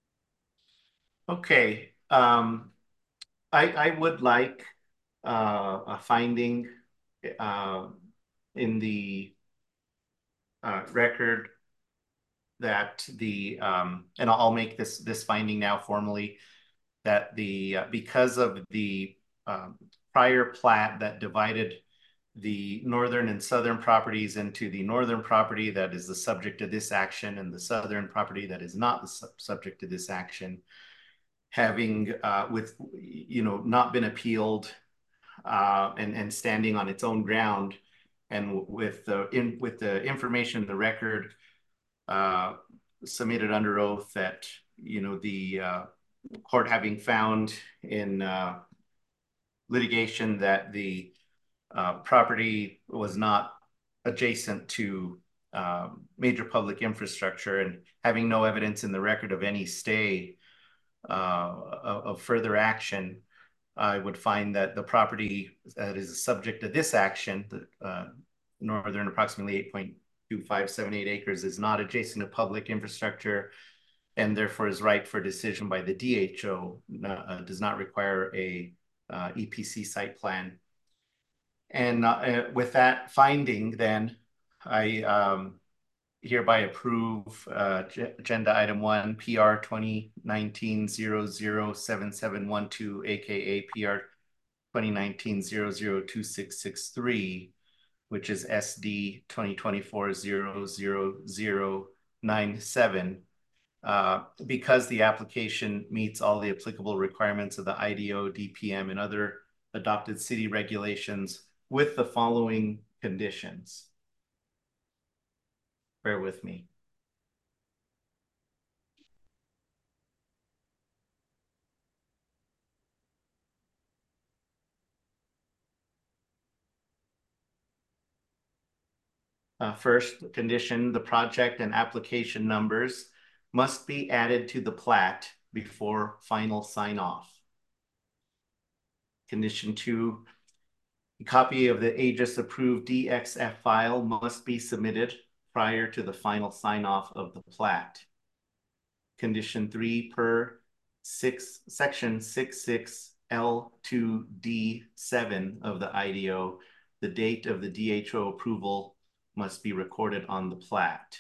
Okay. Um, I I would like uh, a finding uh, in the uh, record that the um, and I'll make this this finding now formally, that the uh, because of the um, prior plat that divided the northern and southern properties into the northern property that is the subject of this action and the southern property that is not the su subject to this action, having uh, with you know not been appealed uh, and and standing on its own ground, and with the in with the information in the record uh, submitted under oath, that you know the uh, court having found in uh, litigation that the uh, property was not adjacent to um, major public infrastructure, and having no evidence in the record of any stay uh, of, of further action, I would find that the property that is subject to this action, the uh, northern approximately eight point two five seven eight acres, is not adjacent to public infrastructure and therefore is right for decision by the D H O, uh, does not require a uh, E P C site plan. And uh, with that finding, then I um, hereby approve uh, agenda item one, P R twenty nineteen zero zero seven seven one two, aka P R twenty nineteen zero zero two six six three, which is S D twenty twenty-four zero zero zero nine seven, uh, because the application meets all the applicable requirements of the I D O, D P M, and other adopted city regulations with the following conditions. Bear with me. Uh, first condition, the project and application numbers must be added to the plat before final sign off. Condition two, a copy of the Aegis approved D X F file must be submitted prior to the final sign off of the plat. Condition three, per six, section six six L two D seven of the I D O, the date of the D H O approval must be recorded on the plat.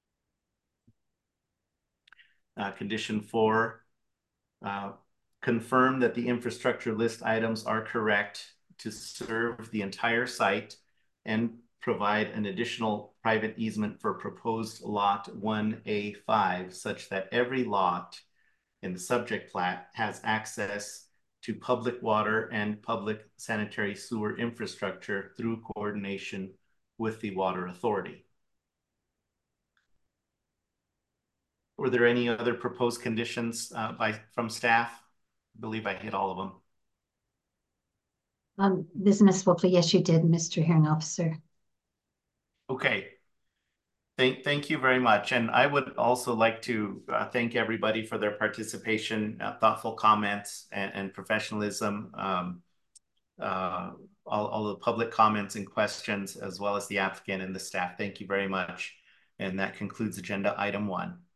Uh, condition four, uh, confirm that the infrastructure list items are correct to serve the entire site and provide an additional private easement for proposed lot one A five, such that every lot in the subject plat has access to public water and public sanitary sewer infrastructure through coordination with the water authority. Were there any other proposed conditions uh, by from staff? I believe I hit all of them. Um, this is Miz Wolfley. Yes, you did, Mister Hearing Officer. Okay. Thank, thank you very much. And I would also like to uh, thank everybody for their participation, uh, thoughtful comments, and, and professionalism. Um, uh, all, all the public comments and questions, as well as the applicant and the staff. Thank you very much. And that concludes agenda item one.